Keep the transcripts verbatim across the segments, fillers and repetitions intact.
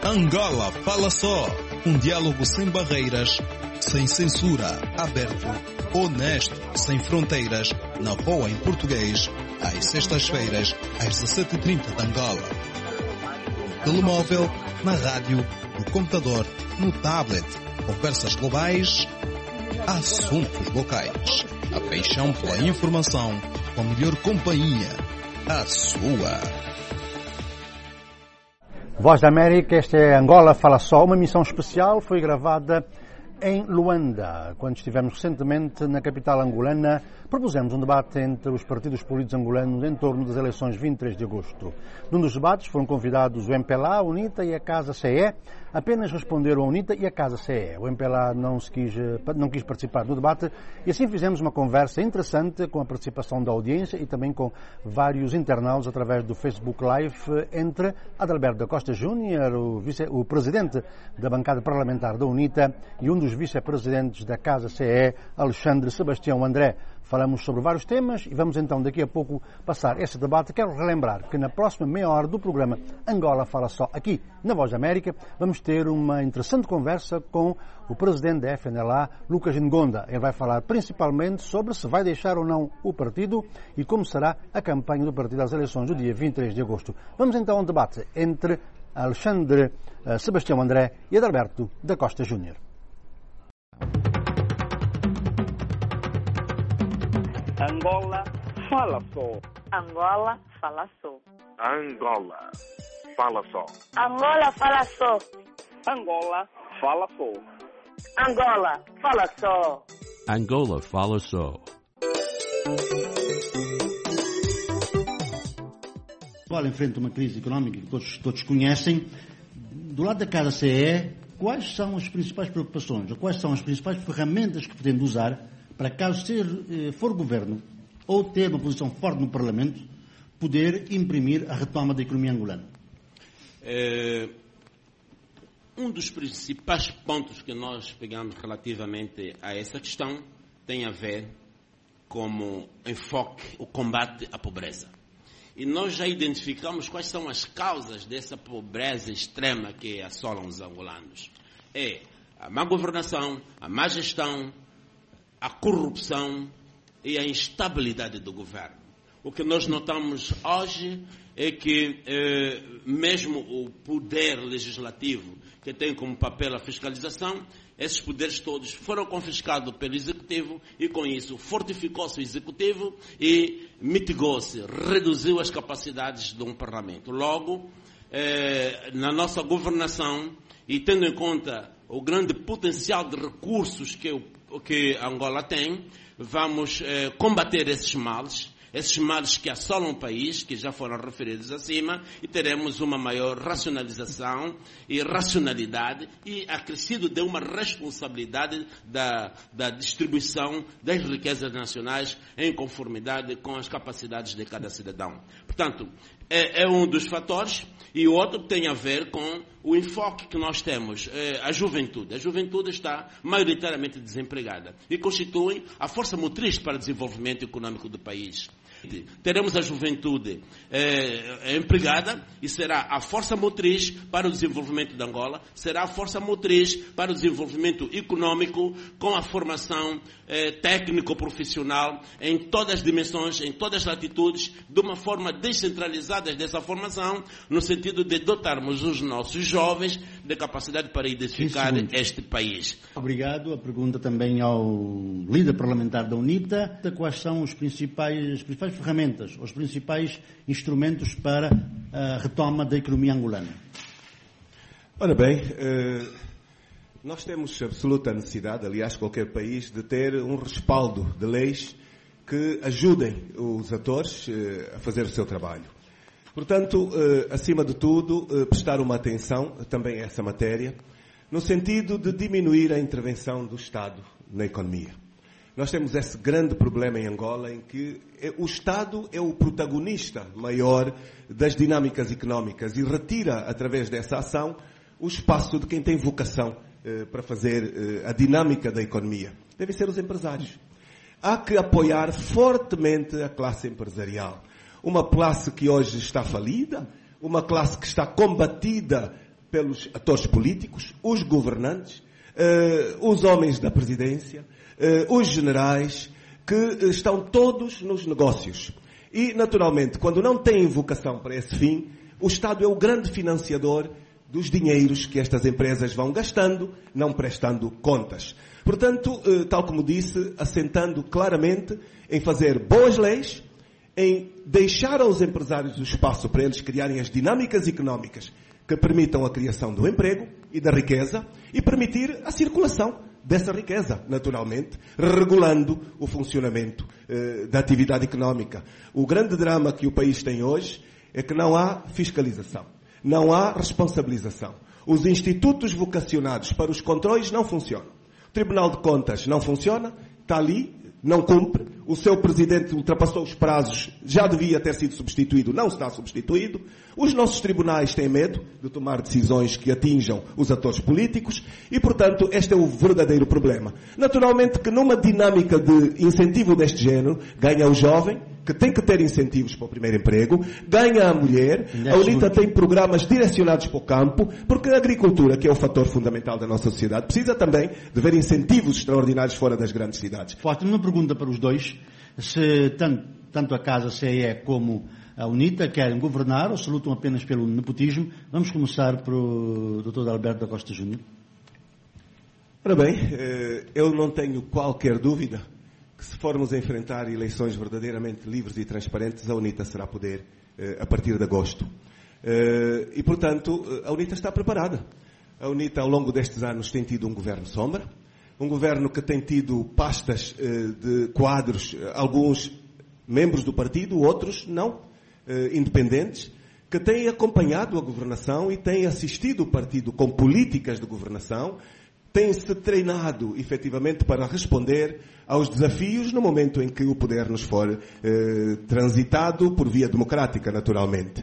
Angola Fala Só, um diálogo sem barreiras, sem censura, aberto, honesto, sem fronteiras, na boa em português, às sextas-feiras, às dezassete e trinta de Angola. No telemóvel, na rádio, no computador, no tablet, conversas globais, assuntos locais. A paixão pela informação, com a melhor companhia, a sua. Voz da América, esta é Angola Fala Só, uma missão especial, foi gravada em Luanda. Quando estivemos recentemente na capital angolana, propusemos um debate entre os partidos políticos angolanos em torno das eleições vinte e três de agosto. Num dos debates foram convidados o M P L A, a UNITA e a Casa C E. Apenas responderam a UNITA e a Casa C E. O M P L A não, se quis, não quis participar do debate e assim fizemos uma conversa interessante com a participação da audiência e também com vários internautas através do Facebook Live entre Adalberto da Costa Júnior, o, vice, o presidente da bancada parlamentar da UNITA, e um dos vice-presidentes da Casa C E, Alexandre Sebastião André. Falamos sobre vários temas e vamos então daqui a pouco passar esse debate. Quero relembrar que na próxima meia hora do programa Angola Fala Só, aqui na Voz da América, vamos ter uma interessante conversa com o presidente da F N L A, Lucas Ngonda. Ele vai falar principalmente sobre se vai deixar ou não o partido e como será a campanha do partido às eleições do dia vinte e três de agosto. Vamos então a um debate entre Alexandre uh, Sebastião André e Adalberto da Costa Júnior. Angola Fala Só. Angola Fala Só. Angola Fala Só. Angola Fala Só. Angola Fala Só. Angola Fala Só. Angola Fala Só. Angola enfrenta uma crise económica que todos, todos conhecem. Do lado da Casa C E, quais são as principais preocupações, ou quais são as principais ferramentas que pretende usar para, caso ser, for governo ou ter uma posição forte no Parlamento, poder imprimir a retoma da economia angolana? É, um dos principais pontos que nós pegamos relativamente a essa questão tem a ver com enfoque, o combate à pobreza. E nós já identificamos quais são as causas dessa pobreza extrema que assolam os angolanos. É a má governação, a má gestão, a corrupção e a instabilidade do governo. O que nós notamos hoje é que eh, mesmo o poder legislativo, que tem como papel a fiscalização, esses poderes todos foram confiscados pelo Executivo e com isso fortificou-se o Executivo e mitigou-se, reduziu as capacidades de um Parlamento. Logo, eh, na nossa governação e tendo em conta o grande potencial de recursos que o que Angola tem, vamos eh, combater esses males, esses males que assolam o país, que já foram referidos acima, e teremos uma maior racionalização e racionalidade e acrescido de uma responsabilidade da, da distribuição das riquezas nacionais em conformidade com as capacidades de cada cidadão. Portanto, é, é um dos fatores, e o outro tem a ver com o enfoque que nós temos, é, a juventude. A juventude está maioritariamente desempregada e constitui a força motriz para o desenvolvimento econômico do país. Teremos a juventude é, empregada e será a força motriz para o desenvolvimento de Angola, será a força motriz para o desenvolvimento econômico com a formação é, técnico-profissional em todas as dimensões, em todas as latitudes, de uma forma descentralizada dessa formação, no sentido de dotarmos os nossos jovens de capacidade para identificar Isso, este país. Obrigado. A pergunta também ao líder parlamentar da UNITA, quais são os principais, as principais ferramentas, os principais instrumentos para a retoma da economia angolana? Ora bem, eh, nós temos absoluta necessidade, aliás, qualquer país, de ter um respaldo de leis que ajudem os atores eh, a fazer o seu trabalho. Portanto, eh, acima de tudo, eh, prestar uma atenção também a essa matéria, no sentido de diminuir a intervenção do Estado na economia. Nós temos esse grande problema em Angola, em que o Estado é o protagonista maior das dinâmicas económicas e retira, através dessa ação, o espaço de quem tem vocação eh, para fazer eh, a dinâmica da economia. Devem ser os empresários. Há que apoiar fortemente a classe empresarial. Uma classe que hoje está falida, uma classe que está combatida pelos atores políticos, os governantes, uh, os homens da presidência, uh, os generais, que estão todos nos negócios. E, naturalmente, quando não têm vocação para esse fim, o Estado é o grande financiador dos dinheiros que estas empresas vão gastando, não prestando contas. Portanto, tal como disse, assentando claramente em fazer boas leis, em deixar aos empresários o espaço para eles criarem as dinâmicas económicas que permitam a criação do emprego e da riqueza e permitir a circulação dessa riqueza, naturalmente, regulando o funcionamento eh, da atividade económica. O grande drama que o país tem hoje é que não há fiscalização, não há responsabilização. Os institutos vocacionados para os controles não funcionam. O Tribunal de Contas não funciona, está ali, não cumpre. O seu presidente ultrapassou os prazos, já devia ter sido substituído, não está substituído. Os nossos tribunais têm medo de tomar decisões que atinjam os atores políticos e, portanto, este é o verdadeiro problema. Naturalmente que numa dinâmica de incentivo deste género, ganha o jovem, que tem que ter incentivos para o primeiro emprego, ganha a mulher, a UNITA tem programas direcionados para o campo, porque a agricultura, que é o fator fundamental da nossa sociedade, precisa também de ver incentivos extraordinários fora das grandes cidades. Forte, uma pergunta para os dois. Se tanto, tanto a Casa C E E como a UNITA querem governar ou se lutam apenas pelo nepotismo? Vamos começar pelo doutor Alberto da Costa Júnior. Ora bem, eu não tenho qualquer dúvida que se formos a enfrentar eleições verdadeiramente livres e transparentes, a UNITA será poder a partir de agosto. E, portanto, a UNITA está preparada. A UNITA, ao longo destes anos, tem tido um governo sombra, um governo que tem tido pastas de quadros, alguns membros do partido, outros não, independentes, que têm acompanhado a governação e têm assistido o partido com políticas de governação, têm-se treinado, efetivamente, para responder aos desafios no momento em que o poder nos for eh, transitado por via democrática, naturalmente.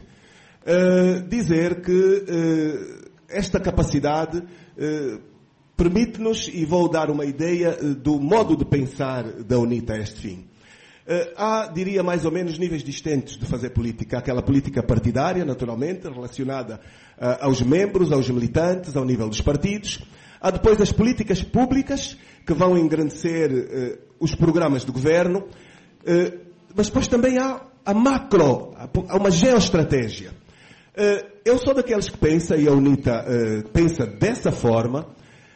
Eh, dizer que eh, esta capacidade eh, permite-nos, e vou dar uma ideia eh, do modo de pensar da UNITA a este fim. Uh, há, diria, mais ou menos níveis distintos de fazer política. Há aquela política partidária, naturalmente, relacionada uh, aos membros, aos militantes, ao nível dos partidos. Há depois as políticas públicas, que vão engrandecer uh, os programas de governo. Uh, mas depois também há a macro, há uma geoestratégia. Uh, eu sou daqueles que pensa, e a UNITA uh, pensa dessa forma,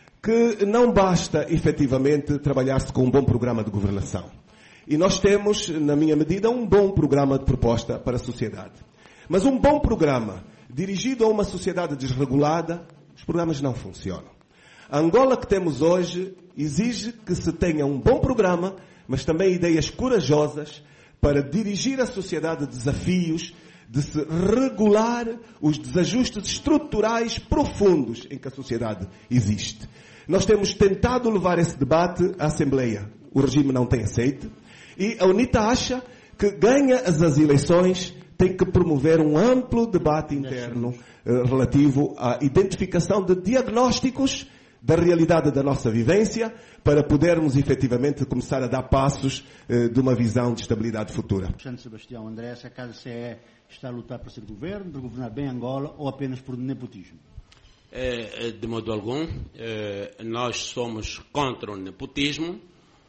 que não basta, efetivamente, trabalhar-se com um bom programa de governação. E nós temos, na minha medida, um bom programa de proposta para a sociedade. Mas um bom programa dirigido a uma sociedade desregulada, os programas não funcionam. A Angola que temos hoje exige que se tenha um bom programa, mas também ideias corajosas para dirigir a sociedade a desafios de se regular os desajustes estruturais profundos em que a sociedade existe. Nós temos tentado levar esse debate à Assembleia. O regime não tem aceito. E a UNITA acha que ganha as eleições, tem que promover um amplo debate interno eh, relativo à identificação de diagnósticos da realidade da nossa vivência, para podermos efetivamente começar a dar passos eh, de uma visão de estabilidade futura. Santo Sebastião André, se a Casa C E E está a lutar para ser governo, para governar bem Angola ou apenas por nepotismo? É, de modo algum, é, nós somos contra o nepotismo.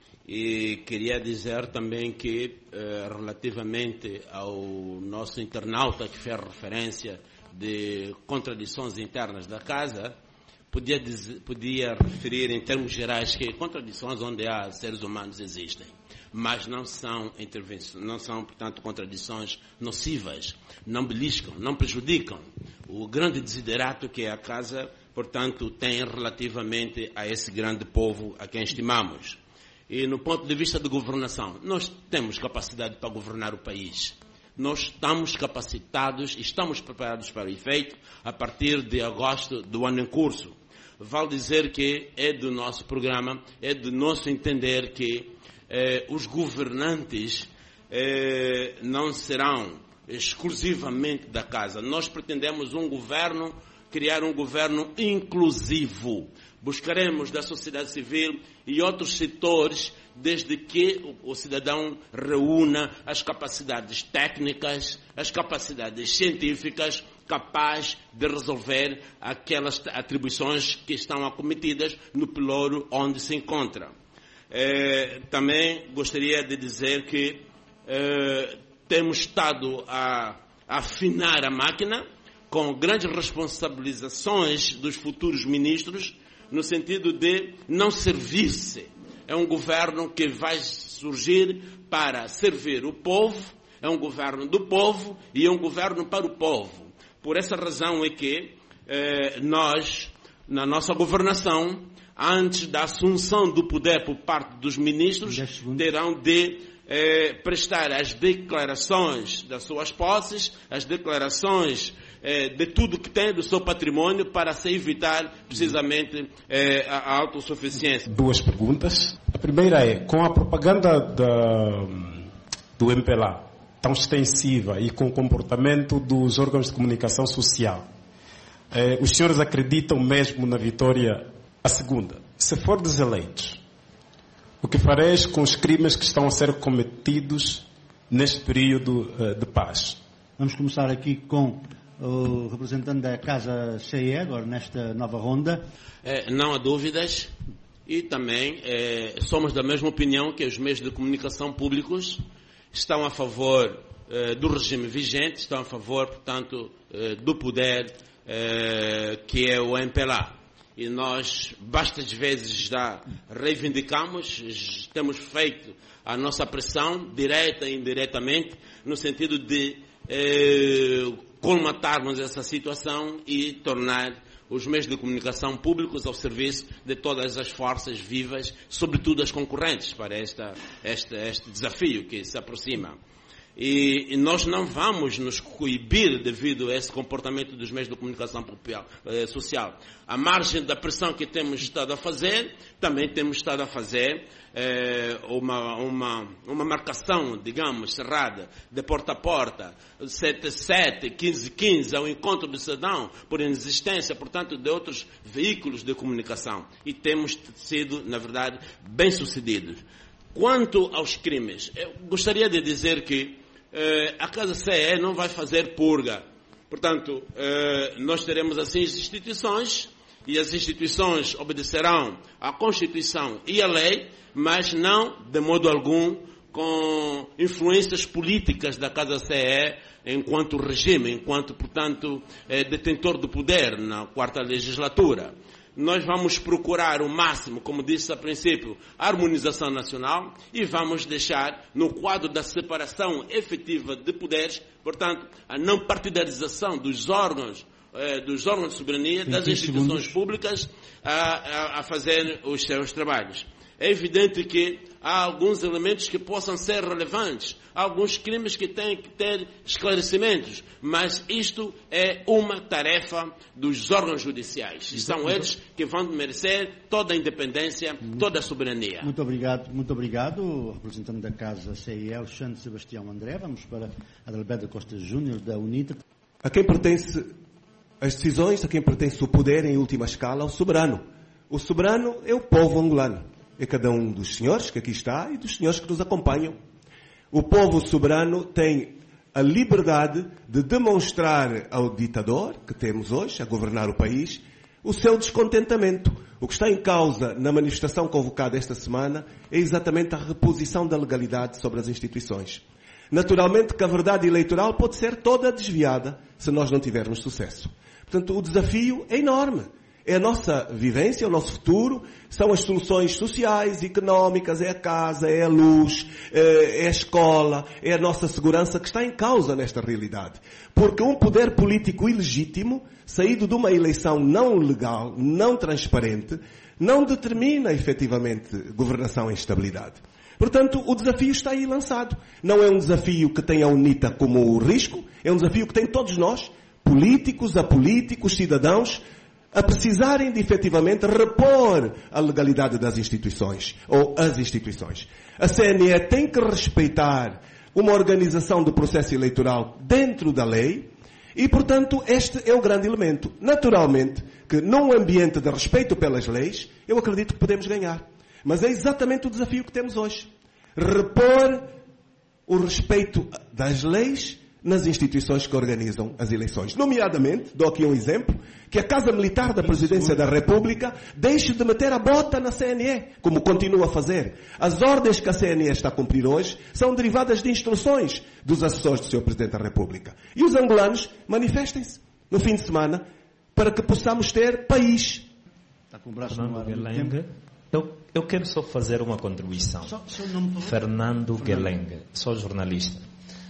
E queria dizer também que, eh, relativamente ao nosso internauta que fez referência de contradições internas da Casa, podia, dizer, podia referir em termos gerais que contradições onde há seres humanos existem, mas não são intervenções, não são, portanto, contradições nocivas, não beliscam, não prejudicam o grande desiderato que a Casa, portanto, tem relativamente a esse grande povo a quem estimamos. E no ponto de vista de governação, nós temos capacidade para governar o país. Nós estamos capacitados e estamos preparados para o efeito a partir de agosto do ano em curso. Vale dizer que é do nosso programa, é do nosso entender que eh, os governantes eh, não serão exclusivamente da Casa. Nós pretendemos um governo, criar um governo inclusivo. Buscaremos da sociedade civil e outros setores, desde que o cidadão reúna as capacidades técnicas, as capacidades científicas, capaz de resolver aquelas atribuições que estão acometidas no pelouro onde se encontra. Eh, também gostaria de dizer que eh, temos estado a, a afinar a máquina com grandes responsabilizações dos futuros ministros, no sentido de não servir-se. É um governo que vai surgir para servir o povo, é um governo do povo e é um governo para o povo. Por essa razão é que eh, nós, na nossa governação, antes da assunção do poder por parte dos ministros, terão de eh, prestar as declarações das suas posses, as declarações eh, de tudo que tem do seu patrimônio, para se evitar precisamente eh, a autossuficiência. Duas perguntas. A primeira é, com a propaganda da, do M P L A tão extensiva e com o comportamento dos órgãos de comunicação social, eh, os senhores acreditam mesmo na vitória? A segunda, se for deseleito, o que fareis com os crimes que estão a ser cometidos neste período uh, de paz? Vamos começar aqui com o representante da Casa C E, agora nesta nova ronda. É, não há dúvidas, e também é, somos da mesma opinião que os meios de comunicação públicos estão a favor é, do regime vigente, estão a favor, portanto, é, do poder é, que é o M P L A. E nós, bastas vezes, já reivindicamos, temos feito a nossa pressão, direta e indiretamente, no sentido de eh, colmatarmos essa situação e tornar os meios de comunicação públicos ao serviço de todas as forças vivas, sobretudo as concorrentes, para esta, esta, este desafio que se aproxima. E, e nós não vamos nos coibir devido a esse comportamento dos meios de comunicação eh, social. À margem da pressão que temos estado a fazer, também temos estado a fazer eh, uma, uma, uma marcação, digamos, cerrada, de porta a porta, sete sete, quinze quinze, ao encontro do cidadão, por inexistência, portanto, de outros veículos de comunicação. E temos sido, na verdade, bem-sucedidos. Quanto aos crimes, eu gostaria de dizer que Uh, a Casa C E não vai fazer purga. Portanto, uh, nós teremos assim as instituições, e as instituições obedecerão à Constituição e à lei, mas não, de modo algum, com influências políticas da Casa C E enquanto regime, enquanto, portanto, eh, detentor do poder na quarta legislatura. Nós vamos procurar o máximo, como disse a princípio, a harmonização nacional, e vamos deixar, no quadro da separação efetiva de poderes, portanto, a não partidarização dos órgãos, eh, dos órgãos de soberania, das instituições segundos. públicas, a, a, a fazer os seus trabalhos. É evidente que há alguns elementos que possam ser relevantes, há alguns crimes que têm que ter esclarecimentos, mas isto é uma tarefa dos órgãos judiciais. E são eles que vão merecer toda a independência, toda a soberania. Muito obrigado, muito obrigado, representante da Casa C I E, Alexandre Sebastião André. Vamos para Adalberto Costa Júnior, da UNITA. A quem pertence as decisões, a quem pertence o poder, em última escala, ao soberano. O soberano é o povo angolano. É cada um dos senhores que aqui está e dos senhores que nos acompanham. O povo soberano tem a liberdade de demonstrar ao ditador, que temos hoje, a governar o país, o seu descontentamento. O que está em causa na manifestação convocada esta semana é exatamente a reposição da legalidade sobre as instituições. Naturalmente que a verdade eleitoral pode ser toda desviada se nós não tivermos sucesso. Portanto, o desafio é enorme. É a nossa vivência, é o nosso futuro, são as soluções sociais, económicas, é a casa, é a luz, é a escola, é a nossa segurança que está em causa nesta realidade. Porque um poder político ilegítimo, saído de uma eleição não legal, não transparente, não determina efetivamente governação em estabilidade. Portanto, o desafio está aí lançado. Não é um desafio que tem a UNITA como risco, é um desafio que tem todos nós, políticos, apolíticos, cidadãos, a precisarem de efetivamente repor a legalidade das instituições, ou as instituições. A C N E tem que respeitar uma organização do processo eleitoral dentro da lei e, portanto, este é o grande elemento. Naturalmente que num ambiente de respeito pelas leis, eu acredito que podemos ganhar. Mas é exatamente o desafio que temos hoje. Repor o respeito das leis nas instituições que organizam as eleições. Nomeadamente, dou aqui um exemplo, que a Casa Militar da Presidência da República deixe de meter a bota na C N E, como continua a fazer. As ordens que a C N E está a cumprir hoje são derivadas de instruções dos assessores do senhor Presidente da República. E os angolanos manifestem-se no fim de semana para que possamos ter país. Está com o braço Fernando Guelengue. Eu, eu quero só fazer uma contribuição. Só, nome, Fernando Guelengue, sou jornalista.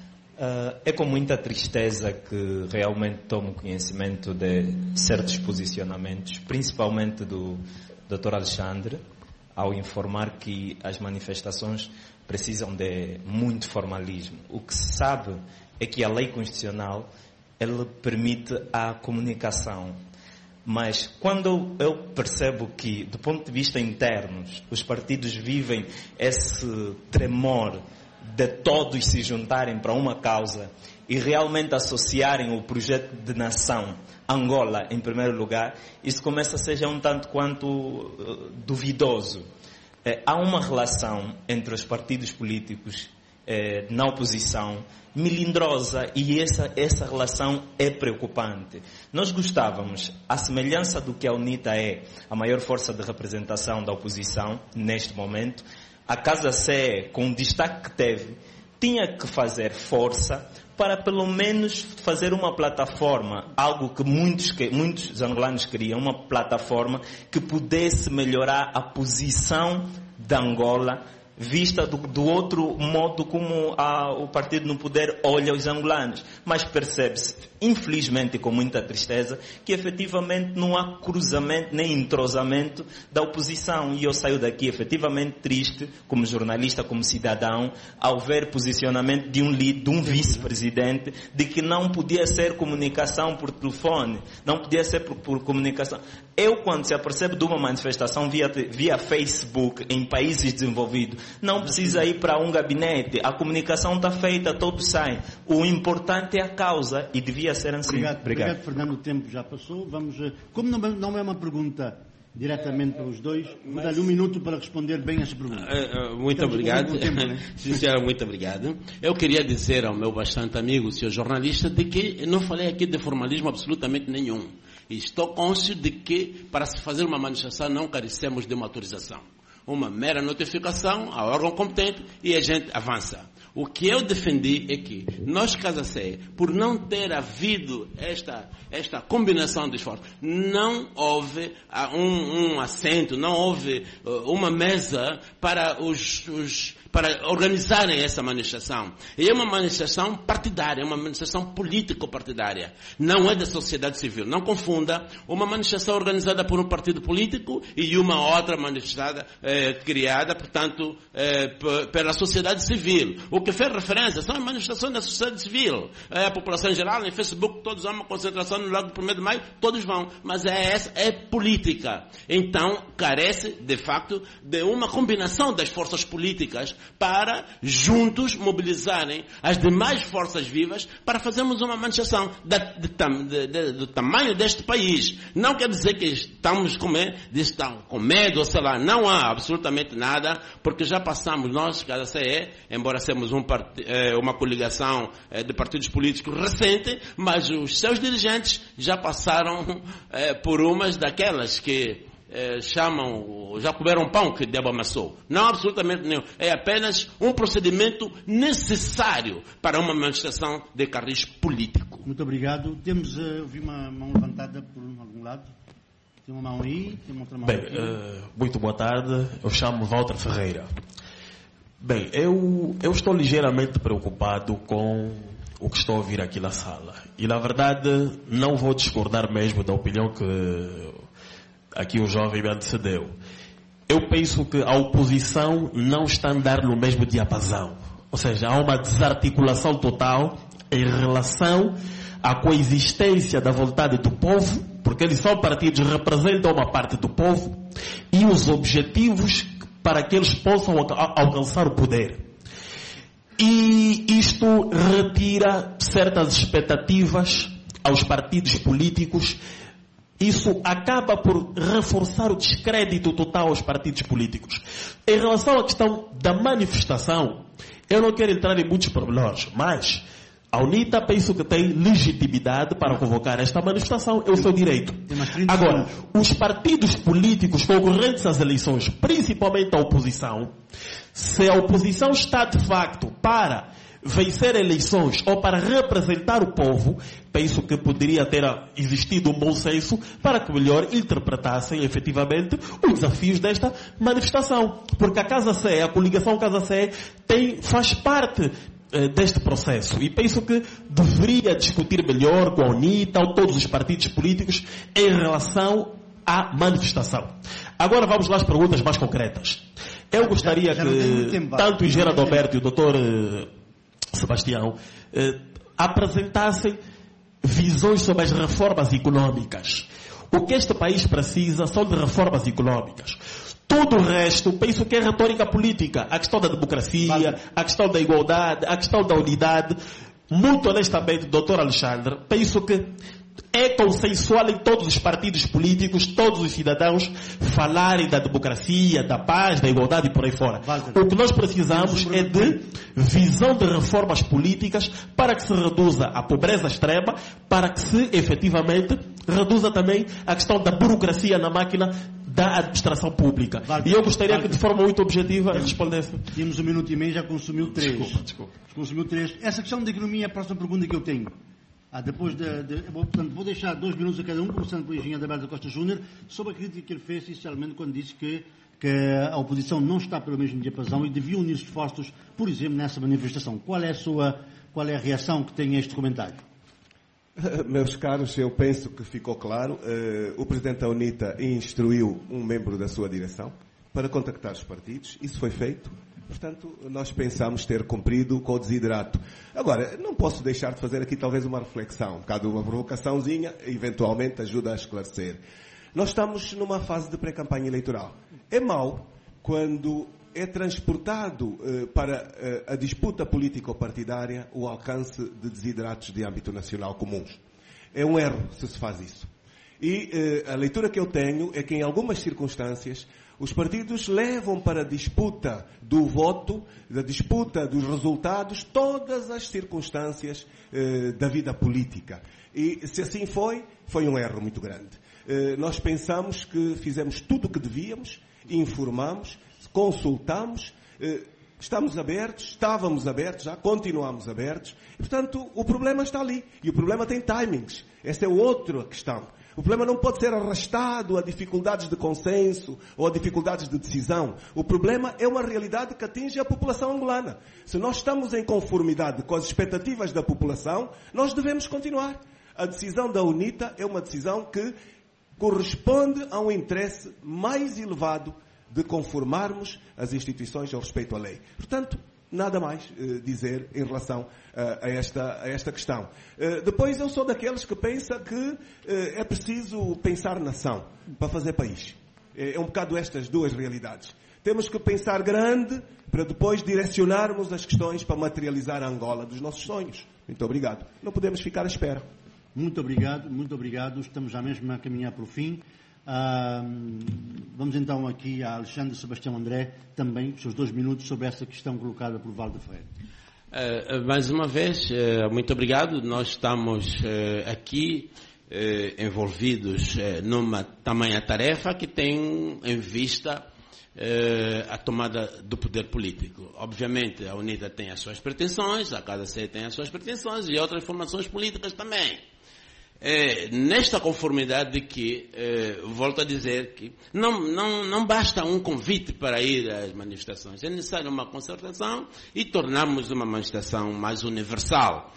Uh, é com muita tristeza que realmente tomo conhecimento de certos posicionamentos, principalmente do doutor Alexandre, ao informar que as manifestações precisam de muito formalismo. O que se sabe é que a lei constitucional ele permite a comunicação. Mas quando eu percebo que, do ponto de vista interno, os partidos vivem esse tremor de todos se juntarem para uma causa e realmente associarem o projeto de nação Angola em primeiro lugar, isso começa a ser já um tanto quanto uh, duvidoso. Eh, há uma relação entre os partidos políticos eh, na oposição melindrosa e essa, essa relação é preocupante. Nós gostávamos, à semelhança do que a UNITA é a maior força de representação da oposição neste momento, a Casa C, com o destaque que teve, tinha que fazer força para pelo menos fazer uma plataforma, algo que muitos, que muitos angolanos queriam, uma plataforma que pudesse melhorar a posição da Angola, vista do, do outro modo como a, o partido no poder olha os angolanos. Mas percebe-se, infelizmente e com muita tristeza, que efetivamente não há cruzamento nem entrosamento da oposição. E eu saio daqui efetivamente triste, como jornalista, como cidadão, ao ver posicionamento de um líder, de um vice-presidente, de que não podia ser comunicação por telefone, não podia ser por, por comunicação. Eu, quando se apercebe de uma manifestação via, via Facebook em países desenvolvidos, não precisa ir para um gabinete. A comunicação está feita, todos saem. O importante é a causa e devia ser assim. Obrigado, obrigado. obrigado Fernando. O tempo já passou. Vamos, como não, não é uma pergunta diretamente para os dois, vou dar-lhe um minuto para responder bem essa pergunta. Uh, uh, muito obrigado. Tempo, né? Sim, senhora, muito obrigado. Eu queria dizer ao meu bastante amigo, o senhor jornalista, de que não falei aqui de formalismo absolutamente nenhum. E estou consciente de que para se fazer uma manifestação não carecemos de uma autorização. Uma mera notificação ao órgão competente e a gente avança. O que eu defendi é que nós, Casa C, por não ter havido esta, esta combinação de esforços, não houve um, um assento, não houve uma mesa para os, os para organizarem essa manifestação. E é uma manifestação partidária, é uma manifestação político-partidária. Não é da sociedade civil. Não confunda uma manifestação organizada por um partido político e uma outra manifestada eh, criada, portanto, eh, pela sociedade civil. O que fez referência são as manifestações da sociedade civil. É a população em geral, em Facebook, todos há uma concentração no Largo do primeiro de Maio, todos vão. Mas é essa, é política. Então, carece, de facto, de uma combinação das forças políticas para juntos mobilizarem as demais forças vivas para fazermos uma manifestação da, de, de, de, do tamanho deste país. Não quer dizer que estamos com medo, com medo, ou sei lá, não há absolutamente nada, porque já passamos nós, Casa C E, embora sejamos um part, uma coligação de partidos políticos recente, mas os seus dirigentes já passaram por umas daquelas que Eh, chamam, já comeram pão que o diabo amassou. Não absolutamente nenhum. É apenas um procedimento necessário para uma manifestação de cariz político. Muito obrigado. Temos, uh, ouvi uma mão levantada por algum lado. Tem uma mão aí, tem uma outra mão Bem, aqui. Uh, muito boa tarde. Eu chamo Walter Ferreira. Bem, eu, eu estou ligeiramente preocupado com o que estou a ouvir aqui na sala. E, na verdade, não vou discordar mesmo da opinião que aqui o jovem me antecedeu. Eu penso que a oposição não está a andar no mesmo diapasão. Ou seja, há uma desarticulação total em relação à coexistência da vontade do povo, porque eles são partidos que representam uma parte do povo, e os objetivos para que eles possam alcançar o poder. E isto retira certas expectativas aos partidos políticos. Isso acaba por reforçar o descrédito total aos partidos políticos. Em relação à questão da manifestação, eu não quero entrar em muitos pormenores, mas A UNITA penso que tem legitimidade para convocar esta manifestação, é o seu direito. Agora, os partidos políticos concorrentes às eleições, principalmente a oposição, se a oposição está de facto para vencer eleições ou para representar o povo, penso que poderia ter existido um bom senso para que melhor interpretassem efetivamente os desafios desta manifestação. Porque a Casa C, a coligação Casa C, tem, faz parte deste processo e penso que deveria discutir melhor com a UNITA ou todos os partidos políticos em relação à manifestação. Agora vamos lá às perguntas mais concretas. Eu gostaria já, já que tanto o engenheiro Adalberto e o doutor Sebastião eh, apresentassem visões sobre as reformas econômicas. O que este país precisa são de reformas econômicas. Tudo o resto, penso que é retórica política. A questão da democracia, a questão da igualdade, a questão da unidade. Muito honestamente, doutor Alexandre, penso que é consensual em todos os partidos políticos, todos os cidadãos falarem da democracia, da paz, da igualdade e por aí fora. O que nós precisamos é de visão de reformas políticas para que se reduza a pobreza extrema, para que se efetivamente reduza também a questão da burocracia na máquina da administração pública. Valde, e eu gostaria Valde. que de forma muito objetiva temos, respondesse. Tínhamos um minuto e meio, já consumiu três. Desculpa, desculpa. Consumiu três. Essa questão da economia é a próxima pergunta que eu tenho. Ah, depois de, de, vou, portanto, vou deixar dois minutos a cada um, começando pelo engenheiro Adalberto Costa Júnior, sobre a crítica que ele fez, inicialmente, quando disse que, que a oposição não está pelo mesmo diapasão e devia unir esforços, por exemplo, nessa manifestação. Qual é a sua, qual é a reação que tem a este comentário? Meus caros, eu penso que ficou claro. Uh, o Presidente da UNITA instruiu um membro da sua direção para contactar os partidos. Isso foi feito. Portanto, nós pensamos ter cumprido com o desiderato. Agora, não posso deixar de fazer aqui talvez uma reflexão, um bocado uma provocaçãozinha, eventualmente ajuda a esclarecer. Nós estamos numa fase de pré-campanha eleitoral. É mau quando é transportado eh, para eh, a disputa político-partidária o alcance de desideratos de âmbito nacional comuns. É um erro se se faz isso. E eh, a leitura que eu tenho é que em algumas circunstâncias os partidos levam para a disputa do voto, da disputa dos resultados, todas as circunstâncias eh, da vida política. E se assim foi, foi um erro muito grande. Eh, nós pensamos que fizemos tudo o que devíamos, informamos, consultamos, eh, estamos abertos, estávamos abertos, já continuamos abertos. E, portanto, o problema está ali. E o problema tem timings. Essa é outra questão. O problema não pode ser arrastado a dificuldades de consenso ou a dificuldades de decisão. O problema é uma realidade que atinge a população angolana. Se nós estamos em conformidade com as expectativas da população, nós devemos continuar. A decisão da UNITA é uma decisão que corresponde a um interesse mais elevado de conformarmos as instituições ao respeito à lei. Portanto, nada mais uh, dizer em relação uh, a, esta, a esta questão. Uh, depois, eu sou daqueles que pensa que uh, é preciso pensar nação para fazer país. É, é um bocado estas duas realidades. Temos que pensar grande para depois direcionarmos as questões para materializar a Angola dos nossos sonhos. Muito obrigado. Não podemos ficar à espera. Muito obrigado, muito obrigado. Estamos já mesmo a caminhar para o fim. Uh, vamos então aqui a Alexandre Sebastião André, também, os seus dois minutos sobre essa questão colocada por Valde Ferreira. Uh, mais uma vez, uh, muito obrigado. Nós estamos uh, aqui uh, envolvidos uh, numa tamanha tarefa que tem em vista uh, a tomada do poder político. Obviamente, a UNITA tem as suas pretensões, a Casa C tem as suas pretensões e outras formações políticas também. É, nesta conformidade que, é, volto a dizer que não, não, não basta um convite para ir às manifestações, é necessário uma concertação e tornarmos uma manifestação mais universal.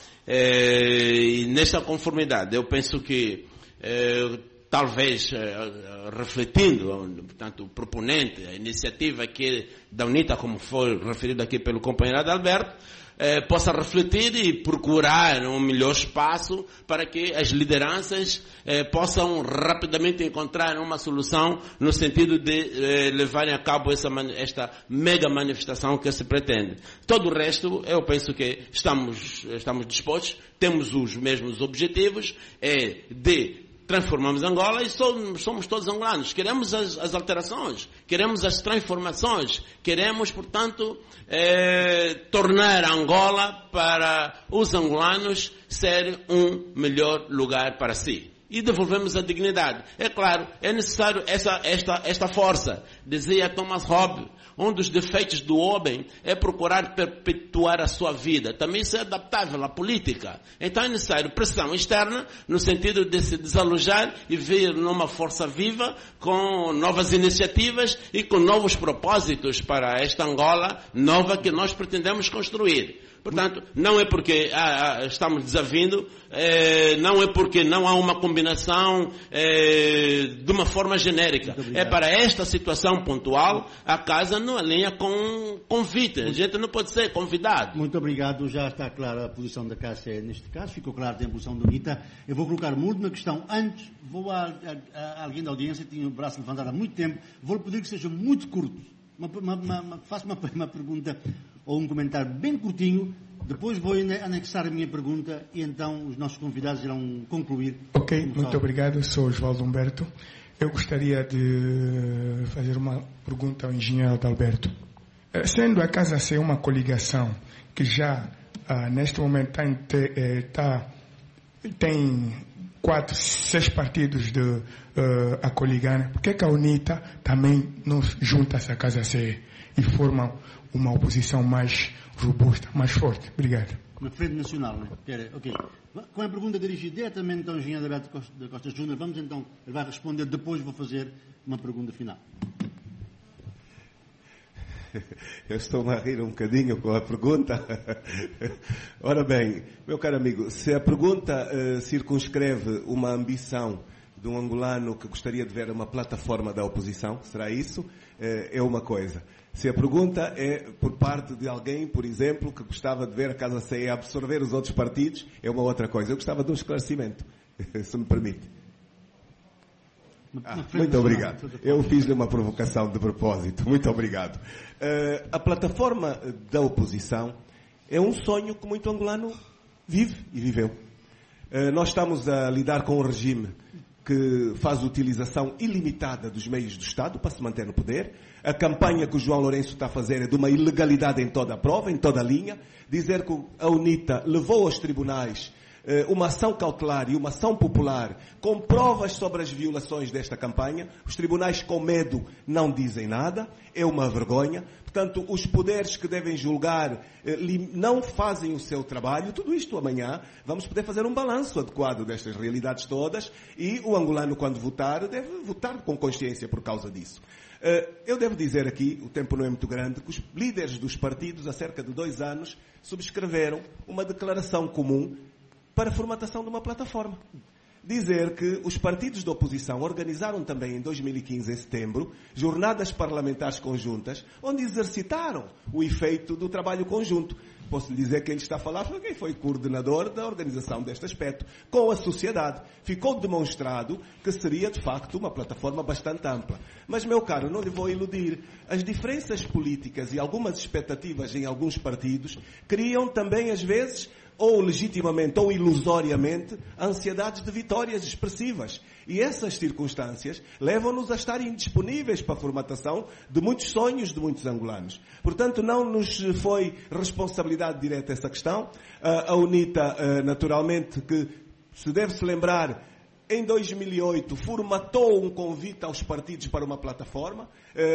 É, e nesta conformidade, eu penso que, é, talvez, é, refletindo, portanto, o proponente, a iniciativa aqui da UNITA, como foi referido aqui pelo companheiro Adalberto, Eh, possa refletir e procurar um melhor espaço para que as lideranças eh, possam rapidamente encontrar uma solução no sentido de eh, levarem a cabo essa, esta mega manifestação que se pretende. Todo o resto, eu penso que estamos, estamos dispostos, temos os mesmos objetivos, é de transformamos Angola e somos, somos todos angolanos. Queremos as, as alterações, queremos as transformações, queremos, portanto, eh, tornar Angola para os angolanos ser um melhor lugar para si. E devolvemos a dignidade. É claro, é necessário essa, esta, esta força. Dizia Thomas Hobbes, um dos defeitos do homem é procurar perpetuar a sua vida. Também ser adaptável à política. Então é necessário pressão externa, no sentido de se desalojar e vir numa força viva, com novas iniciativas e com novos propósitos para esta Angola nova que nós pretendemos construir. Portanto, não é porque ah, ah, estamos desavindo, eh, não é porque não há uma combinação eh, de uma forma genérica. É para esta situação pontual, a casa não alinha com convite. A gente não pode ser convidado. Muito obrigado. Já está clara a posição da Cássia neste caso. Ficou clara a posição da UNITA. Eu vou colocar uma última questão. Antes, vou a, a, a alguém da audiência, tinha o braço levantado há muito tempo. Vou-lhe pedir que seja muito curto. Uma, uma, uma, uma, faço uma, uma pergunta ou um comentário bem curtinho, depois vou anexar a minha pergunta e então os nossos convidados irão concluir. Ok, muito obrigado. Sou Osvaldo Humberto. Eu gostaria de fazer uma pergunta ao engenheiro Adalberto. Sendo a Casa C uma coligação que já ah, neste momento tá, eh, tá, tem quatro, seis partidos de uh, a coligar, por que a UNITA também não junta-se à Casa C e forma uma oposição mais robusta, mais forte? Obrigado. Na Frente Nacional, né? Ok. Com a pergunta dirigida diretamente ao engenheiro Alberto Costa, da Costa Júnior, vamos então, ele vai responder, depois vou fazer uma pergunta final. Eu estou a rir um bocadinho com a pergunta. Ora bem, meu caro amigo, se a pergunta uh, circunscreve uma ambição de um angolano que gostaria de ver uma plataforma da oposição, será isso? Uh, é uma coisa. Se a pergunta é por parte de alguém, por exemplo, que gostava de ver a Casa C absorver os outros partidos, é uma outra coisa. Eu gostava de um esclarecimento, se me permite. Ah, muito obrigado. Eu fiz-lhe uma provocação de propósito. Muito obrigado. Uh, a plataforma da oposição é um sonho que muito angolano vive e viveu. Uh, nós estamos a lidar com um regime que faz utilização ilimitada dos meios do Estado para se manter no poder. A campanha que o João Lourenço está a fazer é de uma ilegalidade em toda a prova, em toda a linha. Dizer que a UNITA levou aos tribunais uma ação cautelar e uma ação popular com provas sobre as violações desta campanha. Os tribunais, com medo, não dizem nada. É uma vergonha. Portanto, os poderes que devem julgar não fazem o seu trabalho. Tudo isto amanhã vamos poder fazer um balanço adequado destas realidades todas e o angolano, quando votar, deve votar com consciência por causa disso. Eu devo dizer aqui, o tempo não é muito grande, que os líderes dos partidos, há cerca de dois anos, subscreveram uma declaração comum para a formatação de uma plataforma. Dizer que os partidos da oposição organizaram também em dois mil e quinze, em setembro, jornadas parlamentares conjuntas, onde exercitaram o efeito do trabalho conjunto. Posso lhe dizer que ele está a falar foi quem foi coordenador da organização deste aspecto, com a sociedade. Ficou demonstrado que seria, de facto, uma plataforma bastante ampla. Mas, meu caro, não lhe vou iludir. As diferenças políticas e algumas expectativas em alguns partidos criam também, às vezes, ou legitimamente ou ilusoriamente, ansiedades de vitórias expressivas. E essas circunstâncias levam-nos a estar indisponíveis para a formatação de muitos sonhos de muitos angolanos. Portanto, não nos foi responsabilidade direta essa questão. A UNITA, naturalmente, que se deve-se lembrar, em dois mil e oito, formatou um convite aos partidos para uma plataforma.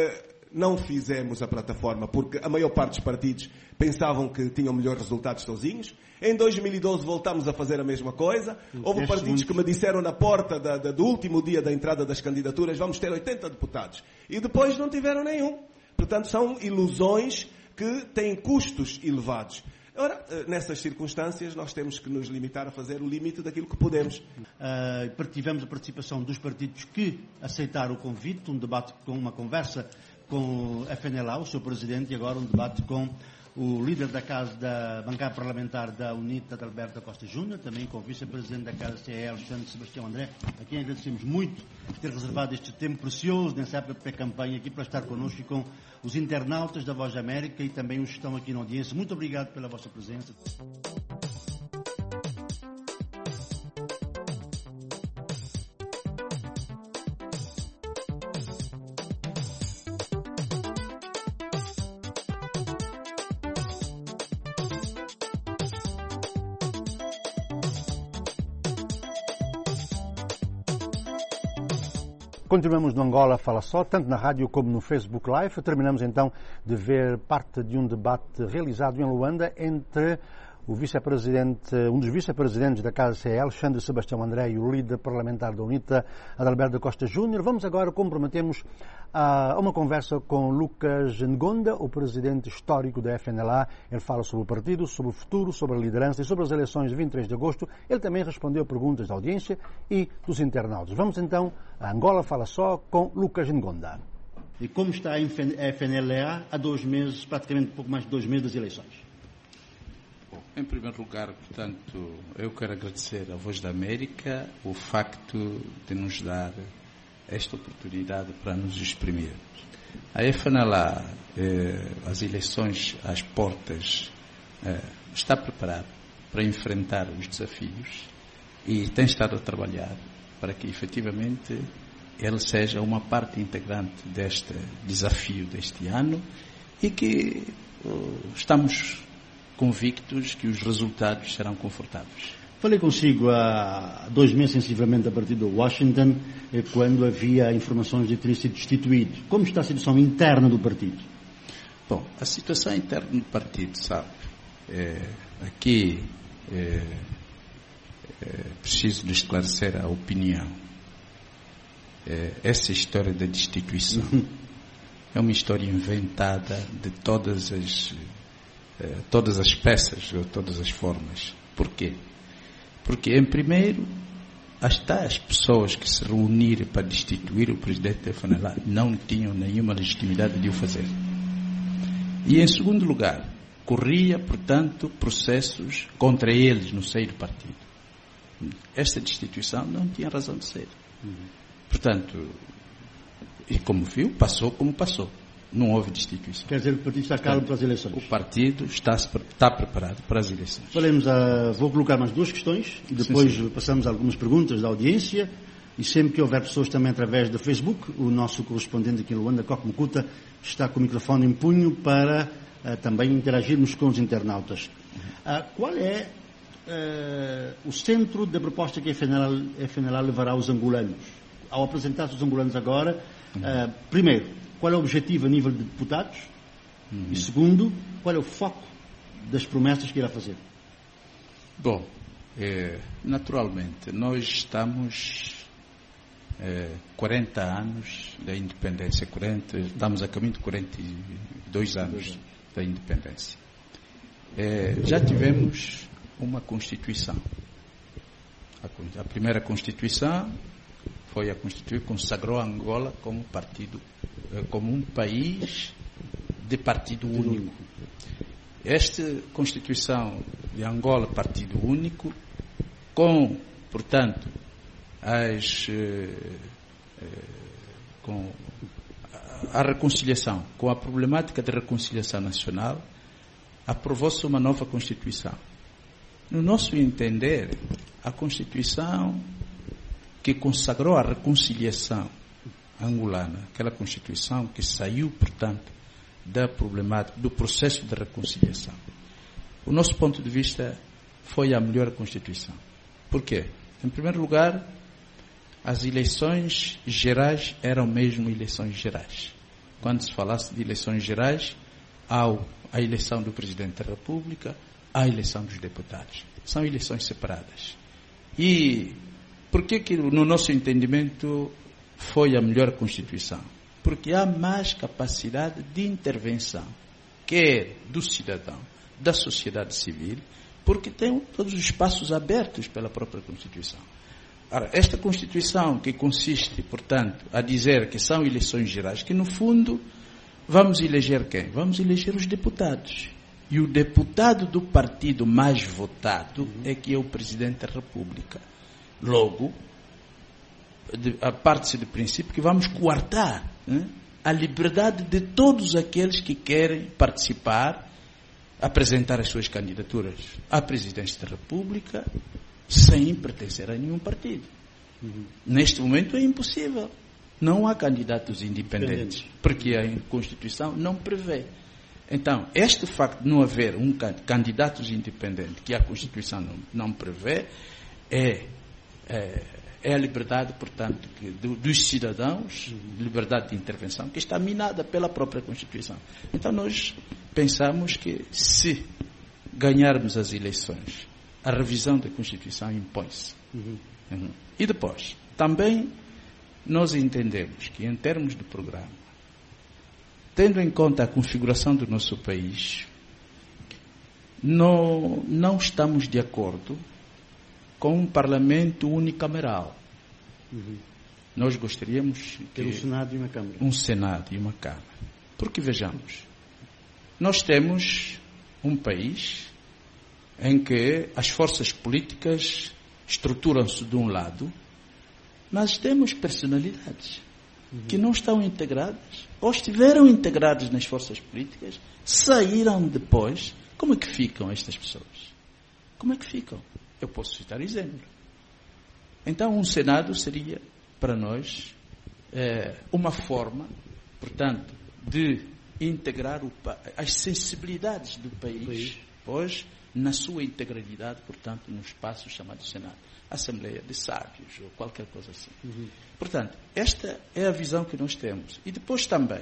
Não fizemos a plataforma porque a maior parte dos partidos pensavam que tinham melhores resultados sozinhos. Em dois mil e doze voltámos a fazer a mesma coisa. Houve partidos que me disseram na porta da, da, do último dia da entrada das candidaturas, vamos ter oitenta deputados. E depois não tiveram nenhum. Portanto, são ilusões que têm custos elevados. Ora, nessas circunstâncias, nós temos que nos limitar a fazer o limite daquilo que podemos. Uh, tivemos a participação dos partidos que aceitaram o convite, um debate com uma conversa com a F N L A, o seu presidente, e agora um debate com o líder da casa da bancada parlamentar da UNITA, Adalberto Costa Júnior, também com o vice-presidente da casa C E E, Alexandre Sebastião André, a quem agradecemos muito por ter reservado este tempo precioso nessa época de pré-campanha aqui para estar connosco e com os internautas da Voz da América e também os que estão aqui na audiência. Muito obrigado pela vossa presença. Continuamos no Angola Fala Só, tanto na rádio como no Facebook Live. Terminamos então de ver parte de um debate realizado em Luanda entre o vice-presidente, um dos vice-presidentes da Casa C E, Alexandre Sebastião André, e o líder parlamentar da UNITA, Adalberto Costa Júnior. Vamos agora, como prometemos, a uma conversa com Lucas Ngonda, o presidente histórico da F N L A. Ele fala sobre o partido, sobre o futuro, sobre a liderança e sobre as eleições de vinte e três de agosto. Ele também respondeu perguntas da audiência e dos internautas. Vamos então a Angola Fala Só com Lucas Ngonda. E como está a F N L A há dois meses, praticamente pouco mais de dois meses das eleições? Bom, em primeiro lugar, portanto, eu quero agradecer à Voz da América o facto de nos dar esta oportunidade para nos exprimir. A F N L A, eh, as eleições às portas, eh, está preparada para enfrentar os desafios e tem estado a trabalhar para que efetivamente ele seja uma parte integrante deste desafio deste ano e que uh, estamos convictos que os resultados serão confortáveis. Falei consigo há dois meses, sensivelmente, a partir de Washington, quando havia informações de que teria sido destituído. Como está a situação interna do partido? Bom, a situação interna do partido, sabe, é, aqui é, é preciso de esclarecer a opinião. É, essa história da destituição é uma história inventada de todas as todas as peças, ou todas as formas. Por quê? Porque, em primeiro, as tais pessoas que se reuniram para destituir o presidente da F N L A não tinham nenhuma legitimidade de o fazer. E, em segundo lugar, corria, portanto, processos contra eles no seio do partido. Esta destituição não tinha razão de ser. Portanto, e como viu, passou como passou. Não houve destituição. Quer dizer que o partido está calmo para as eleições? O partido está, está preparado para as eleições. Falemos a, vou colocar mais duas questões e depois sim, sim. passamos a algumas perguntas da audiência, e sempre que houver pessoas também através do Facebook, o nosso correspondente aqui em Luanda, Coque Mukuta, está com o microfone em punho para uh, também interagirmos com os internautas. Uh, qual é uh, o centro da proposta que a F N L A levará aos angolanos? Ao apresentar-se aos angolanos agora, uh, primeiro, qual é o objetivo a nível de deputados? Uhum. E segundo, qual é o foco das promessas que irá fazer? Bom, é, naturalmente, nós estamos é, quarenta anos da independência, quarenta, estamos a caminho de quarenta e dois anos da independência. É, já tivemos uma Constituição. A, a primeira Constituição foi a Constituição que consagrou Angola como partido, como um país de partido único. Esta Constituição de Angola, partido único, com, portanto, as, eh, com a reconciliação, com a problemática de reconciliação nacional, aprovou-se uma nova Constituição. No nosso entender, a Constituição que consagrou a reconciliação angolana, aquela Constituição que saiu, portanto, da problemática, do processo de reconciliação. O nosso ponto de vista foi a melhor Constituição. Por quê? Em primeiro lugar, as eleições gerais eram mesmo eleições gerais. Quando se falasse de eleições gerais, há a eleição do Presidente da República, há a eleição dos deputados. São eleições separadas. E por que que, no nosso entendimento, foi a melhor Constituição? Porque há mais capacidade de intervenção, quer do cidadão, da sociedade civil, porque tem todos os espaços abertos pela própria Constituição. Ora, esta Constituição que consiste, portanto, a dizer que são eleições gerais, que no fundo vamos eleger quem? Vamos eleger os deputados. E o deputado do partido mais votado é que é o Presidente da República. Logo, a parte-se do princípio que vamos coartar, né, a liberdade de todos aqueles que querem participar, apresentar as suas candidaturas à presidência da República sem pertencer a nenhum partido. Uhum. Neste momento é impossível. Não há candidatos independentes, porque a Constituição não prevê. Então, este facto de não haver um candidatos independentes, que a Constituição não, não prevê, é, é é a liberdade, portanto, que, do, dos cidadãos, liberdade de intervenção, que está minada pela própria Constituição. Então nós pensamos que se ganharmos as eleições, a revisão da Constituição impõe-se. Uhum. Uhum. E depois, também nós entendemos que em termos de programa, tendo em conta a configuração do nosso país, não, não estamos de acordo com um parlamento unicameral. Uhum. Nós gostaríamos ter um Senado e uma Câmara. Um Senado e uma Câmara. Porque vejamos, nós temos um país em que as forças políticas estruturam-se de um lado, mas temos personalidades uhum. que não estão integradas, ou estiveram integradas nas forças políticas, saíram depois. Como é que ficam estas pessoas? Como é que ficam? Eu posso citar exemplo. Então, um Senado seria, para nós, é, uma forma, portanto, de integrar o, as sensibilidades do país, pois, na sua integralidade, portanto, num espaço chamado Senado. Assembleia de Sábios, ou qualquer coisa assim. Uhum. Portanto, esta é a visão que nós temos. E depois também,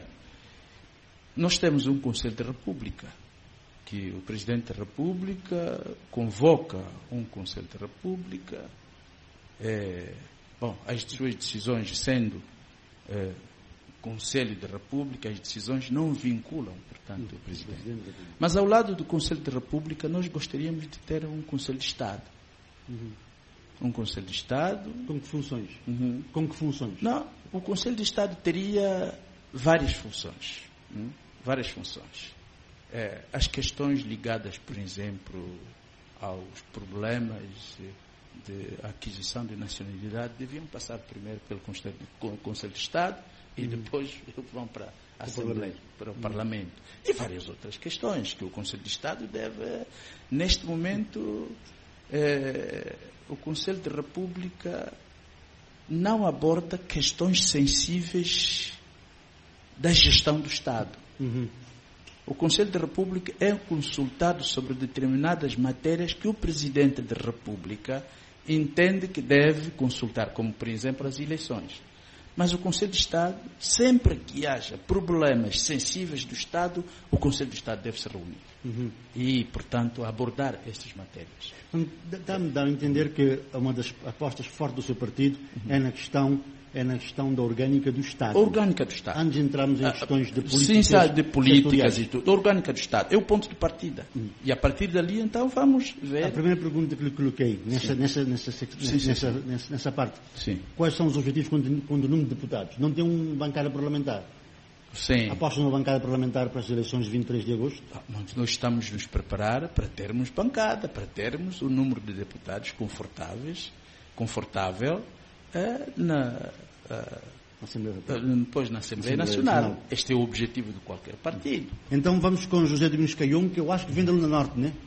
nós temos um Conselho da República, que o Presidente da República convoca um Conselho da República, é, bom, as suas decisões sendo é, Conselho da República, as decisões não vinculam, portanto, o Presidente. Mas ao lado do Conselho da República, nós gostaríamos de ter um Conselho de Estado. Uhum. Um Conselho de Estado... Com que funções? Uhum. Com que funções? Não, o Conselho de Estado teria várias funções. Hum? Várias funções. É, as questões ligadas, por exemplo, aos problemas de, de aquisição de nacionalidade deviam passar primeiro pelo Conselho de, Conselho de Estado e uhum. depois vão para a Assembleia, para o uhum. Parlamento. E várias outras questões que o Conselho de Estado deve, neste momento, é, o Conselho de República não aborda questões sensíveis da gestão do Estado. Uhum. O Conselho da República é consultado sobre determinadas matérias que o Presidente da República entende que deve consultar, como, por exemplo, as eleições. Mas o Conselho de Estado, sempre que haja problemas sensíveis do Estado, o Conselho de Estado deve se reunir. Uhum. E, portanto, abordar estas matérias. Dá-me dá a entender que uma das apostas fortes do seu partido uhum. é na questão é na questão da orgânica do Estado. Orgânica do Estado. Antes de entrarmos em questões de políticas. Sim, sabe, de políticas e tudo. Orgânica do Estado. É o ponto de partida. Hum. E a partir dali, então, vamos ver. A primeira pergunta que lhe coloquei, nessa, nessa, nessa, sim, nessa, sim. nessa, nessa parte. Sim. Quais são os objetivos com o número de deputados? Não tem um bancada parlamentar? Sim. Apostam numa bancada parlamentar para as eleições de vinte e três de agosto? Ah, nós estamos nos preparar para termos bancada, para termos o número de deputados confortáveis, confortável eh, na... Uh, depois na Assembleia, Assembleia Nacional. Nacional. Este é o objetivo de qualquer partido. Então vamos com José Domingos Caion, que eu acho que vem da Lunda Norte, não é?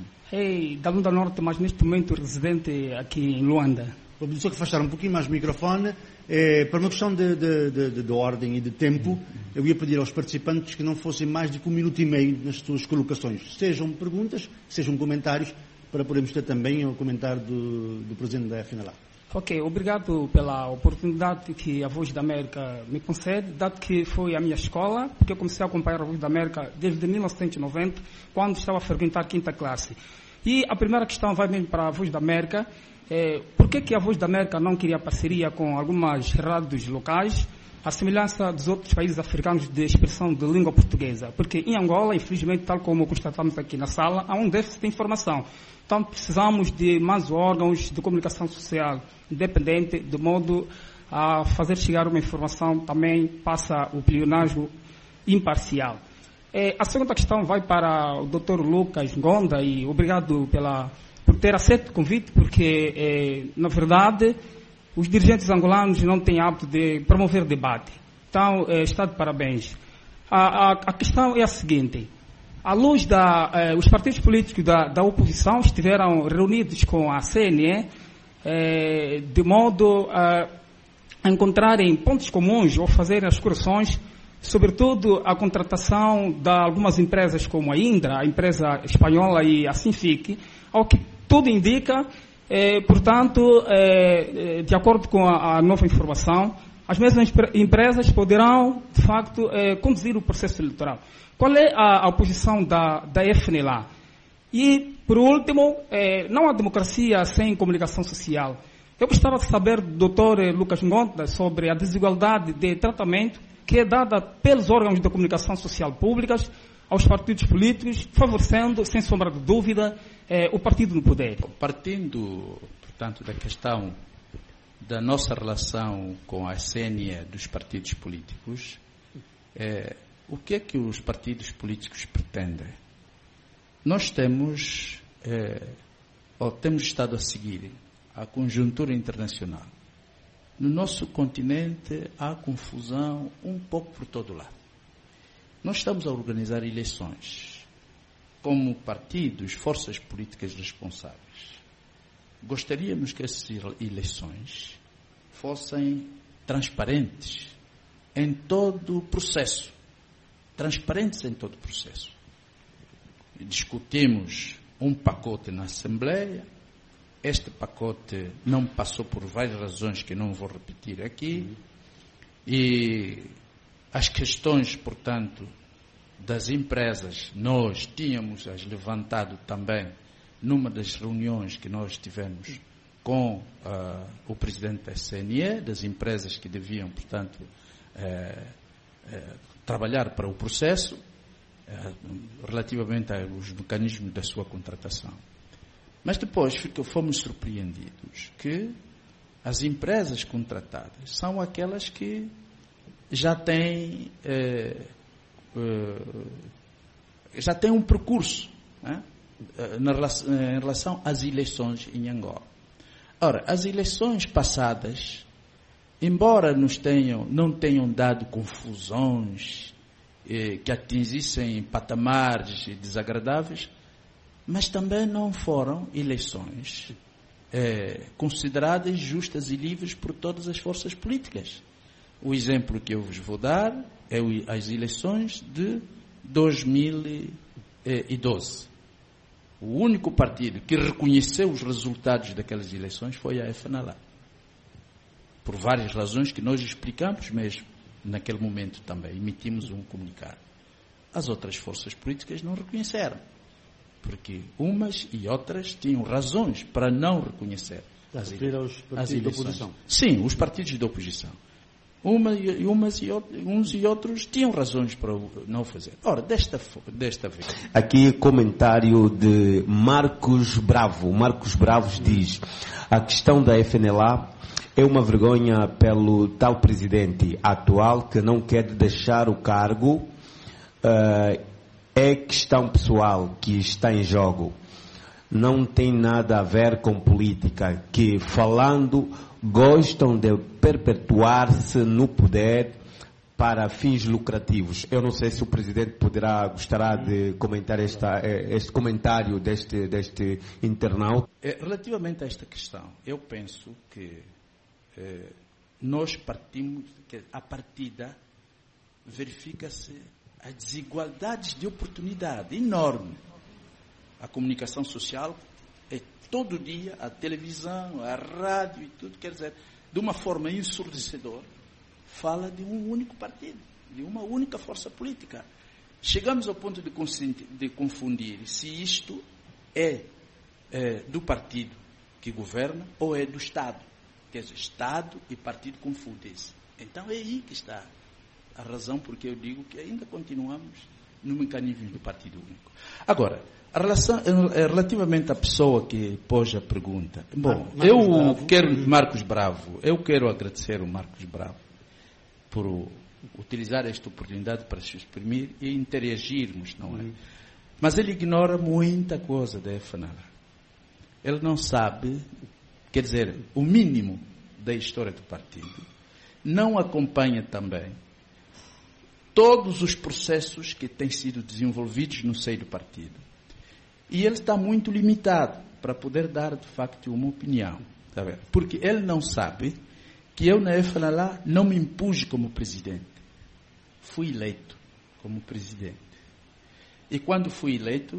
Hey, da Lunda Norte, mas neste momento residente aqui em Luanda. Vou só que afastar um pouquinho mais o microfone. É, para uma questão de, de, de, de ordem e de tempo, eu ia pedir aos participantes que não fossem mais de um minuto e meio nas suas colocações. Sejam perguntas, sejam comentários, para podermos ter também o comentário do, do Presidente da F N L A. Ok, obrigado pela oportunidade que a Voz da América me concede, dado que foi a minha escola, porque eu comecei a acompanhar a Voz da América desde mil novecentos e noventa, quando estava a frequentar a quinta classe. E a primeira questão vai mesmo para a Voz da América. É, por que, que a Voz da América não queria parceria com algumas rádios locais, à semelhança dos outros países africanos de expressão de língua portuguesa? Porque em Angola, infelizmente, tal como constatamos aqui na sala, há um déficit de informação. Então, precisamos de mais órgãos de comunicação social independente, de modo a fazer chegar uma informação também passa o pleonasmo imparcial. É, a segunda questão vai para o doutor Lucas Ngonda, e obrigado pela, por ter aceito o convite, porque, é, na verdade, os dirigentes angolanos não têm hábito de promover debate. Então, é, está de parabéns. A, a, a questão é a seguinte. À luz da... Eh, os partidos políticos da, da oposição estiveram reunidos com a C N E eh, de modo a encontrarem pontos comuns ou fazerem as correções, sobretudo a contratação de algumas empresas como a Indra, a empresa espanhola, e a Sinfic, ao que tudo indica, Eh, portanto, eh, de acordo com a, a nova informação, as mesmas empresas poderão, de facto, eh, conduzir o processo eleitoral. Qual é a, a posição da, da F N L A? E, por último, eh, não há democracia sem comunicação social. Eu gostava de saber do doutor Lucas Ngonda sobre a desigualdade de tratamento que é dada pelos órgãos de comunicação social públicas aos partidos políticos, favorecendo, sem sombra de dúvida, eh, o partido no poder. Partindo, portanto, da questão da nossa relação com a essênia dos partidos políticos, eh, o que é que os partidos políticos pretendem? Nós temos, eh, ou temos estado a seguir a conjuntura internacional. No nosso continente há confusão um pouco por todo lado. Nós estamos a organizar eleições como partidos, forças políticas responsáveis. Gostaríamos que essas eleições fossem transparentes em todo o processo. Transparentes em todo o processo. Discutimos um pacote na Assembleia. Este pacote não passou por várias razões que não vou repetir aqui. E as questões, portanto, das empresas, nós tínhamos as levantado também numa das reuniões que nós tivemos com uh, o presidente da C N E, das empresas que deviam, portanto, uh, uh, trabalhar para o processo, uh, relativamente aos mecanismos da sua contratação. Mas depois fomos surpreendidos que as empresas contratadas são aquelas que já têm, eh, eh, já têm um percurso, né, na, em relação às eleições em Angola. Ora, as eleições passadas, embora nos tenham, não tenham dado confusões eh, que atingissem patamares desagradáveis, mas também não foram eleições eh, consideradas justas e livres por todas as forças políticas. O exemplo que eu vos vou dar é as eleições de dois mil e doze. O único partido que reconheceu os resultados daquelas eleições foi a F N L A. Por várias razões que nós explicamos mesmo naquele momento também. Emitimos um comunicado. As outras forças políticas não reconheceram. Porque umas e outras tinham razões para não reconhecer as, aos as eleições. Da oposição. Sim, os partidos da oposição. Uma, umas e outros, uns e outros tinham razões para não fazer. Ora, desta, desta vez... Aqui comentário de Marcos Bravo. Marcos Bravo diz: a questão da F N L A é uma vergonha pelo tal presidente atual que não quer deixar o cargo. Uh, É questão pessoal que está em jogo. Não tem nada a ver com política, que falando gostam de perpetuar-se no poder para fins lucrativos. Eu não sei se o presidente poderá, gostará de comentar esta, este comentário deste, deste internauta. Relativamente a esta questão, eu penso que eh, nós partimos, que a partida verifica-se as desigualdades de oportunidade enorme. A comunicação social é todo dia, a televisão, a rádio e tudo, quer dizer, de uma forma ensurdecedora, fala de um único partido, de uma única força política. Chegamos ao ponto de, de confundir se isto é, é do partido que governa ou é do Estado. Quer dizer, Estado e partido confundem-se. Então é aí que está a razão porque eu digo que ainda continuamos no mecanismo do partido único. Agora, a relação, relativamente à pessoa que pôs a pergunta, bom, Marcos eu Bravo. quero, Marcos Bravo, eu quero agradecer o Marcos Bravo por utilizar esta oportunidade para se exprimir e interagirmos, não é? Uhum. Mas ele ignora muita coisa da F N L A. Ele não sabe, quer dizer, o mínimo da história do partido, não acompanha também todos os processos que têm sido desenvolvidos no seio do partido. E ele está muito limitado para poder dar, de facto, uma opinião. Tá vendo? Porque ele não sabe que eu, na F N L A, não me impus como presidente. Fui eleito como presidente. E quando fui eleito,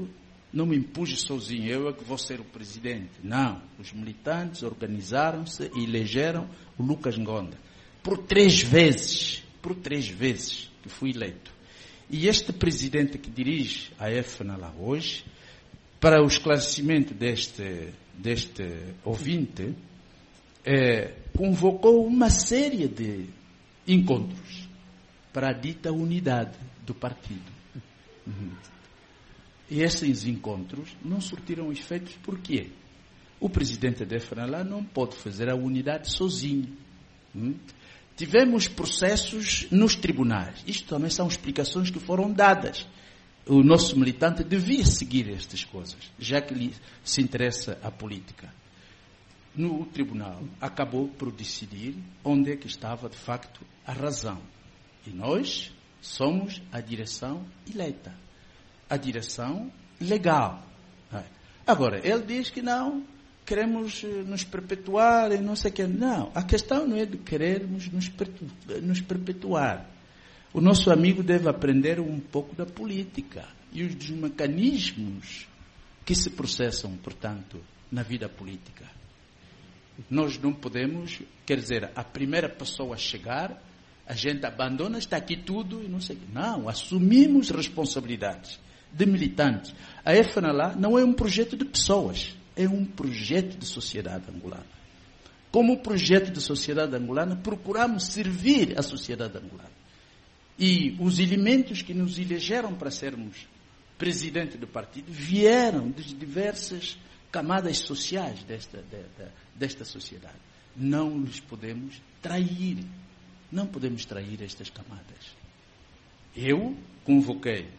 não me impus sozinho, eu é que vou ser o presidente. Não, os militantes organizaram-se e elegeram o Lucas Ngonda. Por três vezes, por três vezes que fui eleito. E este presidente que dirige a F N L A hoje, para o esclarecimento deste, deste ouvinte, é, convocou uma série de encontros para a dita unidade do partido. Uhum. E esses encontros não surtiram efeitos. Por quê? O presidente da F N L A não pode fazer a unidade sozinho. Hum? Tivemos processos nos tribunais. Isto também são explicações que foram dadas. O nosso militante devia seguir estas coisas, já que lhe se interessa a política. No tribunal, acabou por decidir onde é que estava, de facto, a razão. E nós somos a direção eleita. A direção legal. Agora, ele diz que não, queremos nos perpetuar e não sei o que. Não, a questão não é de querermos nos, nos perpetuar. O nosso amigo deve aprender um pouco da política e os dos mecanismos que se processam, portanto, na vida política. Nós não podemos, quer dizer, a primeira pessoa a chegar, a gente abandona, está aqui tudo e não sei o que. Não, assumimos responsabilidades de militantes. A F N L A não é um projeto de pessoas, é um projeto de sociedade angolana. Como projeto de sociedade angolana, procuramos servir a sociedade angolana. E os elementos que nos elegeram para sermos presidente do partido vieram de diversas camadas sociais desta, desta, desta sociedade. Não lhes podemos trair. Não podemos trair estas camadas. Eu convoquei,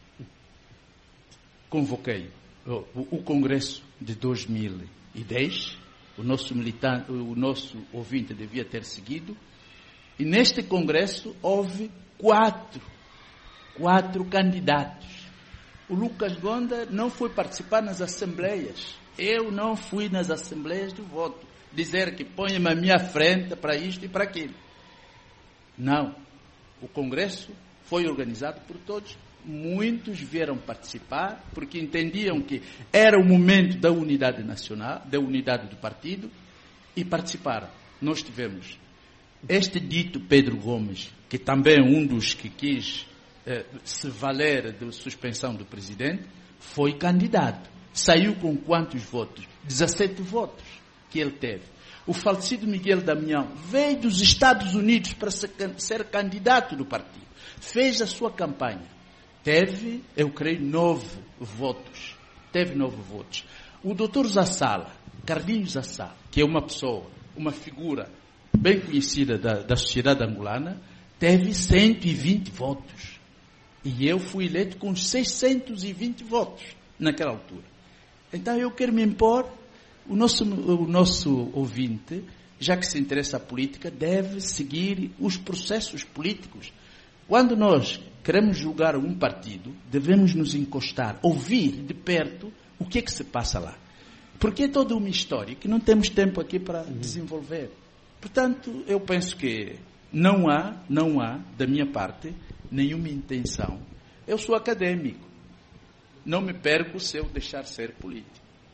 convoquei o, o Congresso de dois mil e dez, o nosso militante, o nosso ouvinte devia ter seguido, e neste Congresso houve quatro, quatro candidatos. O Lucas Ngonda não foi participar nas assembleias. Eu não fui nas assembleias de voto. Dizer que põe-me à minha frente para isto e para aquilo. Não. O Congresso foi organizado por todos. Muitos vieram participar porque entendiam que era o momento da unidade nacional, da unidade do partido, e participaram. Nós tivemos este dito Pedro Gomes, que também é um dos que quis eh, se valer da suspensão do presidente, foi candidato. Saiu com quantos votos? dezessete votos que ele teve. O falecido Miguel Damião veio dos Estados Unidos para ser, ser candidato do partido. Fez a sua campanha. Teve, eu creio, nove votos. Teve nove votos. O doutor Zassala, Carlinhos Zassala, que é uma pessoa, uma figura bem conhecida da, da sociedade angolana, teve cento e vinte votos. E eu fui eleito com seiscentos e vinte votos naquela altura. Então eu quero me impor, o nosso, o nosso ouvinte, já que se interessa a política, deve seguir os processos políticos. Quando nós queremos julgar um partido, devemos nos encostar, ouvir de perto o que é que se passa lá. Porque é toda uma história que não temos tempo aqui para uhum. desenvolver. Portanto, eu penso que não há, não há, da minha parte, nenhuma intenção. Eu sou acadêmico. Não me perco se eu deixar ser político.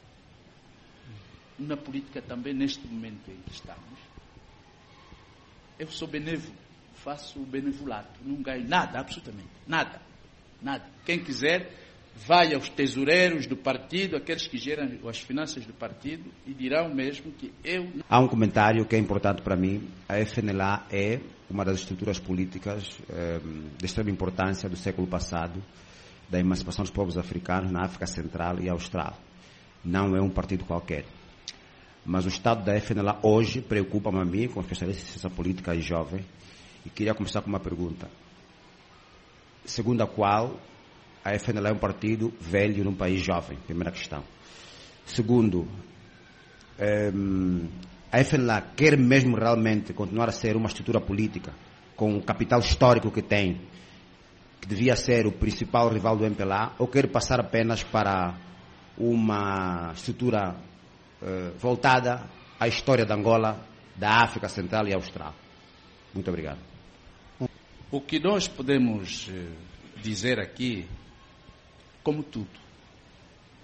Na política também, neste momento em que estamos, eu sou benévolo. Faço o benevolato. Não ganho nada, absolutamente. Nada. Nada. Quem quiser, vai aos tesoureiros do partido, aqueles que geram as finanças do partido, e dirão mesmo que eu... Há um comentário que é importante para mim. A F N L A é uma das estruturas políticas eh, de extrema importância do século passado, da emancipação dos povos africanos na África Central e Austral. Não é um partido qualquer. Mas o estado da F N L A hoje preocupa-me a mim, como especialista em ciência política e jovem, e queria começar com uma pergunta. Segundo a qual a F N L A é um partido velho num país jovem, primeira questão. Segundo, um, a F N L A quer mesmo realmente continuar a ser uma estrutura política com o capital histórico que tem, que devia ser o principal rival do M P L A, ou quer passar apenas para uma estrutura uh, voltada à história da Angola, da África Central e Austral? Muito obrigado. O que nós podemos dizer aqui, como tudo,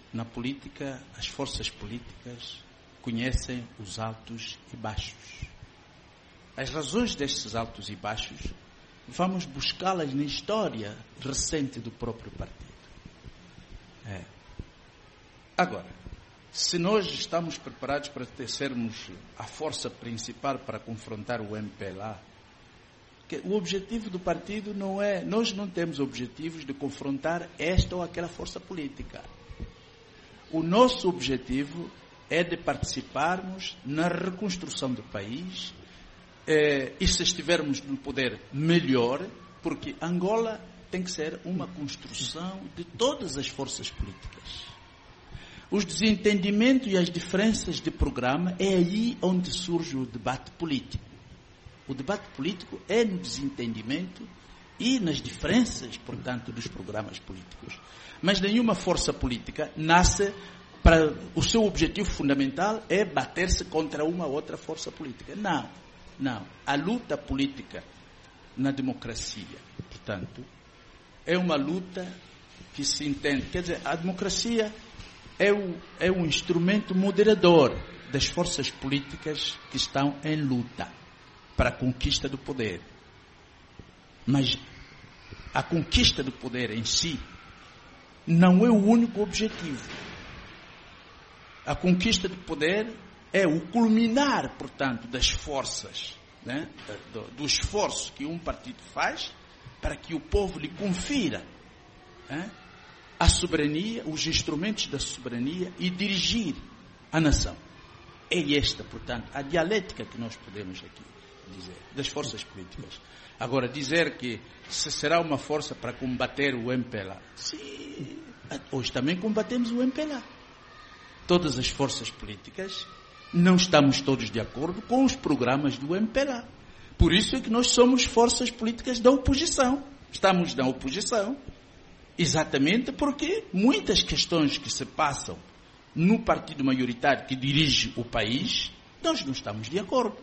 Na política, as forças políticas conhecem os altos e baixos. As razões destes altos e baixos, vamos buscá-las na história recente do próprio partido. É. Agora, se nós estamos preparados para ter, sermos a força principal para confrontar o M P L A, que o objetivo do partido não é, nós não temos objetivos de confrontar esta ou aquela força política. O nosso objetivo é de participarmos na reconstrução do país, eh, e se estivermos no poder, melhor, porque Angola tem que ser uma construção de todas as forças políticas. Os desentendimentos e as diferenças de programa é aí onde surge o debate político. O debate político é no desentendimento e nas diferenças, portanto, dos programas políticos. Mas nenhuma força política nasce para... O seu objetivo fundamental é bater-se contra uma outra força política. Não, não. A luta política na democracia, portanto, é uma luta que se entende. Quer dizer, a democracia é, o, é um instrumento moderador das forças políticas que estão em luta para a conquista do poder. Mas a conquista do poder em si não é o único objetivo. A conquista do poder é o culminar, portanto, das forças, né, do, do esforço que um partido faz para que o povo lhe confira, né, a soberania, os instrumentos da soberania e dirigir a nação. É esta, portanto, a dialética que nós podemos aqui dizer, das forças políticas. Agora, dizer que se será uma força para combater o M P L A, sim, hoje também combatemos o M P L A. Todas as forças políticas não estamos todos de acordo com os programas do M P L A. Por isso é que nós somos forças políticas da oposição. Estamos na oposição exatamente porque muitas questões que se passam no partido maioritário que dirige o país, nós não estamos de acordo.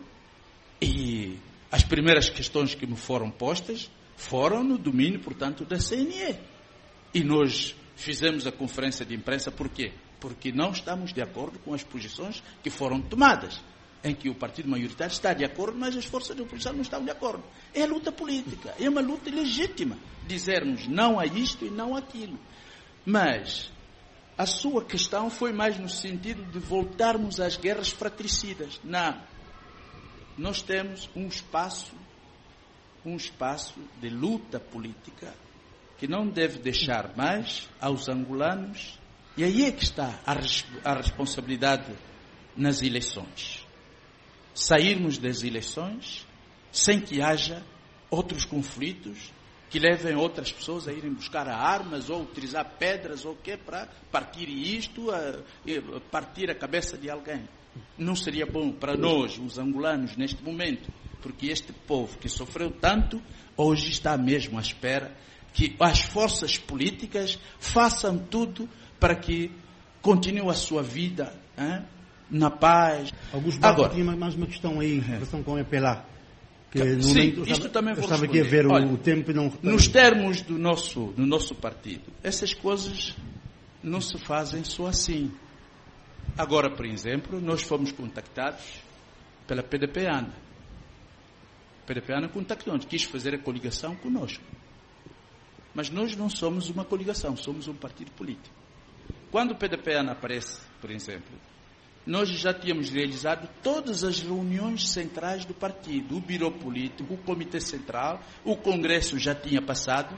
E as primeiras questões que me foram postas foram no domínio, portanto, da C N E. E nós fizemos a conferência de imprensa, por quê? Porque não estamos de acordo com as posições que foram tomadas, em que o partido maioritário está de acordo, mas as forças de oposição não estão de acordo. É a luta política, é uma luta legítima, dizermos não a isto e não aquilo. Mas a sua questão foi mais no sentido de voltarmos às guerras fratricidas. Não. Nós temos um espaço, um espaço de luta política que não deve deixar mais aos angolanos, e aí é que está a, res, a responsabilidade nas eleições. Sairmos das eleições sem que haja outros conflitos que levem outras pessoas a irem buscar armas ou utilizar pedras ou o quê para partir isto, a, a partir a cabeça de alguém. Não seria bom para nós, os angolanos, neste momento, porque este povo que sofreu tanto, hoje está mesmo à espera que as forças políticas façam tudo para que continue a sua vida, hein, na paz. Augusto Barro tinha mais uma questão aí em relação com o M P L A. Que no Sim, momento, isto estava, também vou estava responder. aqui a ver Olha, o, o tempo e não... Nos termos do nosso, do nosso partido, essas coisas não se fazem só assim. Agora, por exemplo, nós fomos contactados pela P D P ANA. A P D P ANA contactou-nos, quis fazer a coligação conosco. Mas nós não somos uma coligação, somos um partido político. Quando o P D P ANA aparece, por exemplo, nós já tínhamos realizado todas as reuniões centrais do partido, o Biro Político, o Comitê Central, o Congresso já tinha passado.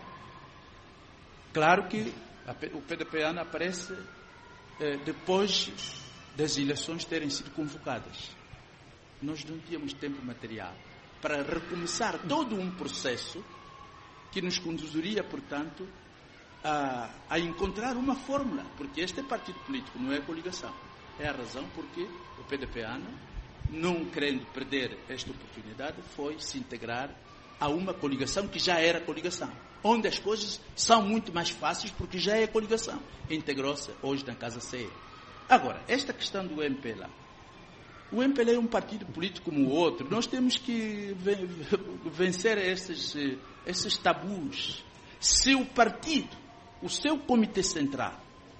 Claro que a, o P D P ANA aparece eh, depois das eleições terem sido convocadas. Nós não tínhamos tempo material para recomeçar todo um processo que nos conduziria, portanto, a, a encontrar uma fórmula, porque este partido político não é coligação. É a razão porque o P D P ANA, não querendo perder esta oportunidade, foi se integrar a uma coligação que já era coligação, onde as coisas são muito mais fáceis porque já é coligação. Integrou-se hoje na Casa C E. Agora, esta questão do M P L A. O M P L A é um partido político como o outro. Nós temos que vencer esses, esses tabus. Se o partido, o seu comitê central,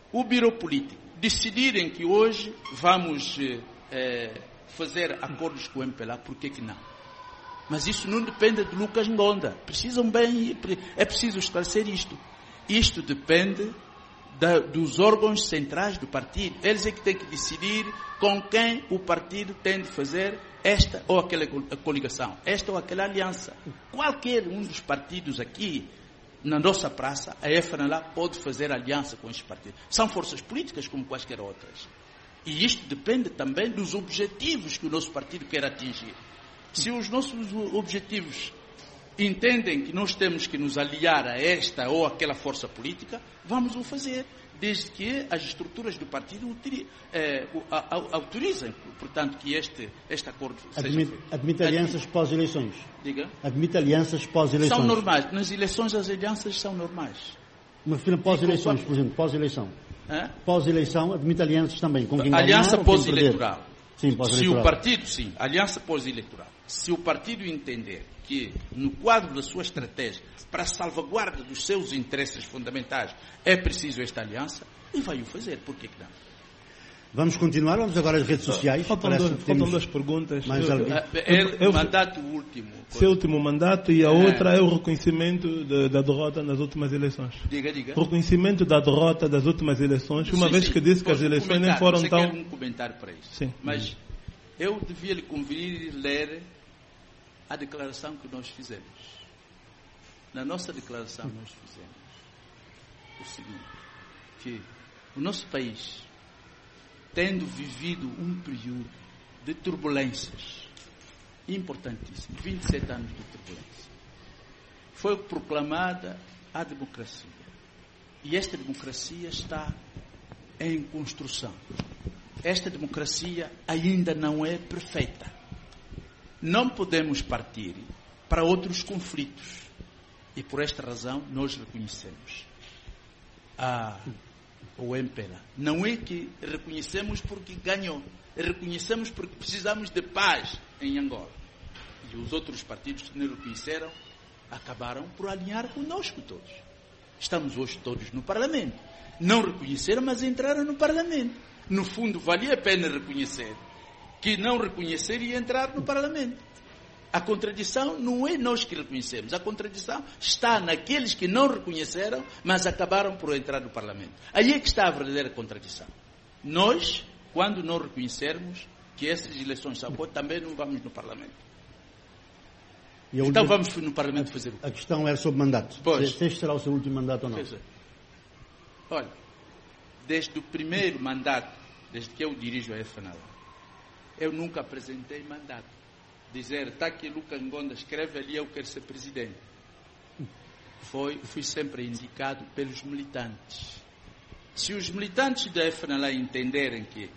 o Biro Político decidirem que hoje vamos eh, fazer acordos com o M P L A, por que que não? Mas isso não depende de Lucas Ngonda. Precisam bem, é preciso esclarecer isto. Isto depende da, dos órgãos centrais do partido. Eles é que têm que decidir com quem o partido tem de fazer esta ou aquela coligação, esta ou aquela aliança. Qualquer um dos partidos aqui, na nossa praça, a F N L A pode fazer aliança com estes partidos. São forças políticas como quaisquer outras. E isto depende também dos objetivos que o nosso partido quer atingir. Se os nossos objetivos entendem que nós temos que nos aliar a esta ou aquela força política, vamos o fazer, desde que as estruturas do partido eh, autorizem, portanto, que este, este acordo seja admite, feito. Admite alianças pós-eleições? Diga? Admite alianças pós-eleições? São normais. Nas eleições, as alianças são normais. Me refiro a pós-eleições, por exemplo, pós-eleição. Hã? Pós-eleição, admite alianças também? Com quem aliança pós-eleitoral? Sim, pós-eleitoral. Se o partido, sim, aliança pós-eleitoral. Se o partido entender que, no quadro da sua estratégia, para a salvaguarda dos seus interesses fundamentais, é preciso esta aliança, e vai o fazer. Por que não? Vamos continuar, vamos agora às redes sociais. Faltam, dois, faltam duas perguntas. Mais eu, é, é o mandato último. Seu último mandato e a é. outra é o reconhecimento de, da derrota nas últimas eleições. Diga, diga. O reconhecimento da derrota das últimas eleições, uma sim, vez sim. que disse que as eleições nem foram Você tão... Quer um comentário para isso. Sim. Mas hum. eu devia lhe convidar a ler a declaração que nós fizemos. Na nossa declaração nós fizemos o seguinte, que o nosso país, tendo vivido um período de turbulências importantíssimo, vinte e sete anos de turbulência, foi proclamada a democracia. E esta democracia está em construção. Esta democracia ainda não é perfeita. Não podemos partir para outros conflitos. E por esta razão nós reconhecemos a, o M P L A. Não é que reconhecemos porque ganhou. Reconhecemos porque precisamos de paz em Angola. E os outros partidos que não reconheceram acabaram por alinhar conosco todos. Estamos hoje todos no Parlamento. Não reconheceram, mas entraram no Parlamento. No fundo, valia a pena reconhecer que não reconhecer e entrar no Parlamento. A contradição não é nós que reconhecemos. A contradição está naqueles que não reconheceram, mas acabaram por entrar no Parlamento. Aí é que está a verdadeira contradição. Nós, quando não reconhecermos que essas eleições são boas, também não vamos no Parlamento. E então última, vamos no Parlamento fazer o quê? A questão era sobre mandato. Pois. Se este será o seu último mandato ou não? Pois é. Olha, desde o primeiro mandato, desde que eu dirijo a F N L A, eu nunca apresentei mandato. Dizer, está aqui Lucas Ngonda, escreve ali, eu quero ser presidente. Foi, fui sempre indicado pelos militantes. Se os militantes da F N L A entenderem que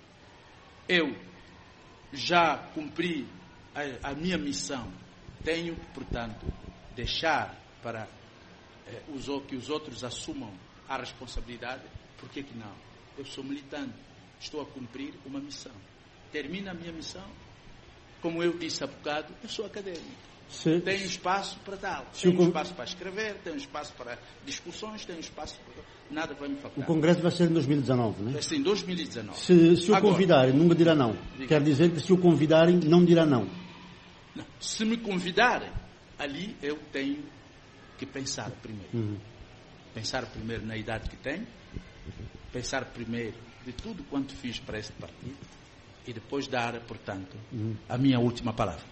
eu já cumpri a, a minha missão, tenho, portanto, deixar para eh, os, que os outros assumam a responsabilidade, por que que não? Eu sou militante, estou a cumprir uma missão. Termina a minha missão, como eu disse há bocado, eu sou académico. Se, tenho espaço para tal, tenho o, espaço para escrever, tenho espaço para discussões, tenho espaço para... Nada vai me faltar. O Congresso vai ser em dois mil e dezanove, não é? Vai ser em dois mil e dezanove. Se, se o Agora, convidarem, nunca dirá não. Diga. Quer dizer que se o convidarem, não dirá não. Não. Se me convidarem, ali eu tenho que pensar primeiro. Uhum. Pensar primeiro na idade que tenho, pensar primeiro de tudo quanto fiz para este partido e depois dar, portanto, uhum. a minha última palavra.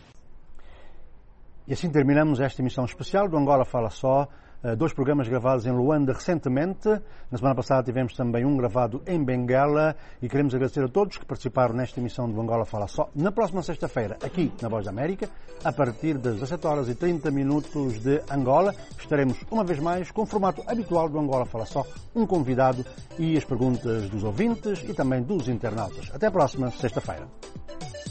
E assim terminamos esta emissão especial do Angola Fala Só, dois programas gravados em Luanda recentemente. Na semana passada tivemos também um gravado em Benguela e queremos agradecer a todos que participaram nesta emissão do Angola Fala Só. Na próxima sexta-feira, aqui na Voz da América, a partir das dezassete horas e trinta minutos de Angola, estaremos uma vez mais com o formato habitual do Angola Fala Só, um convidado e as perguntas dos ouvintes e também dos internautas. Até a próxima sexta-feira.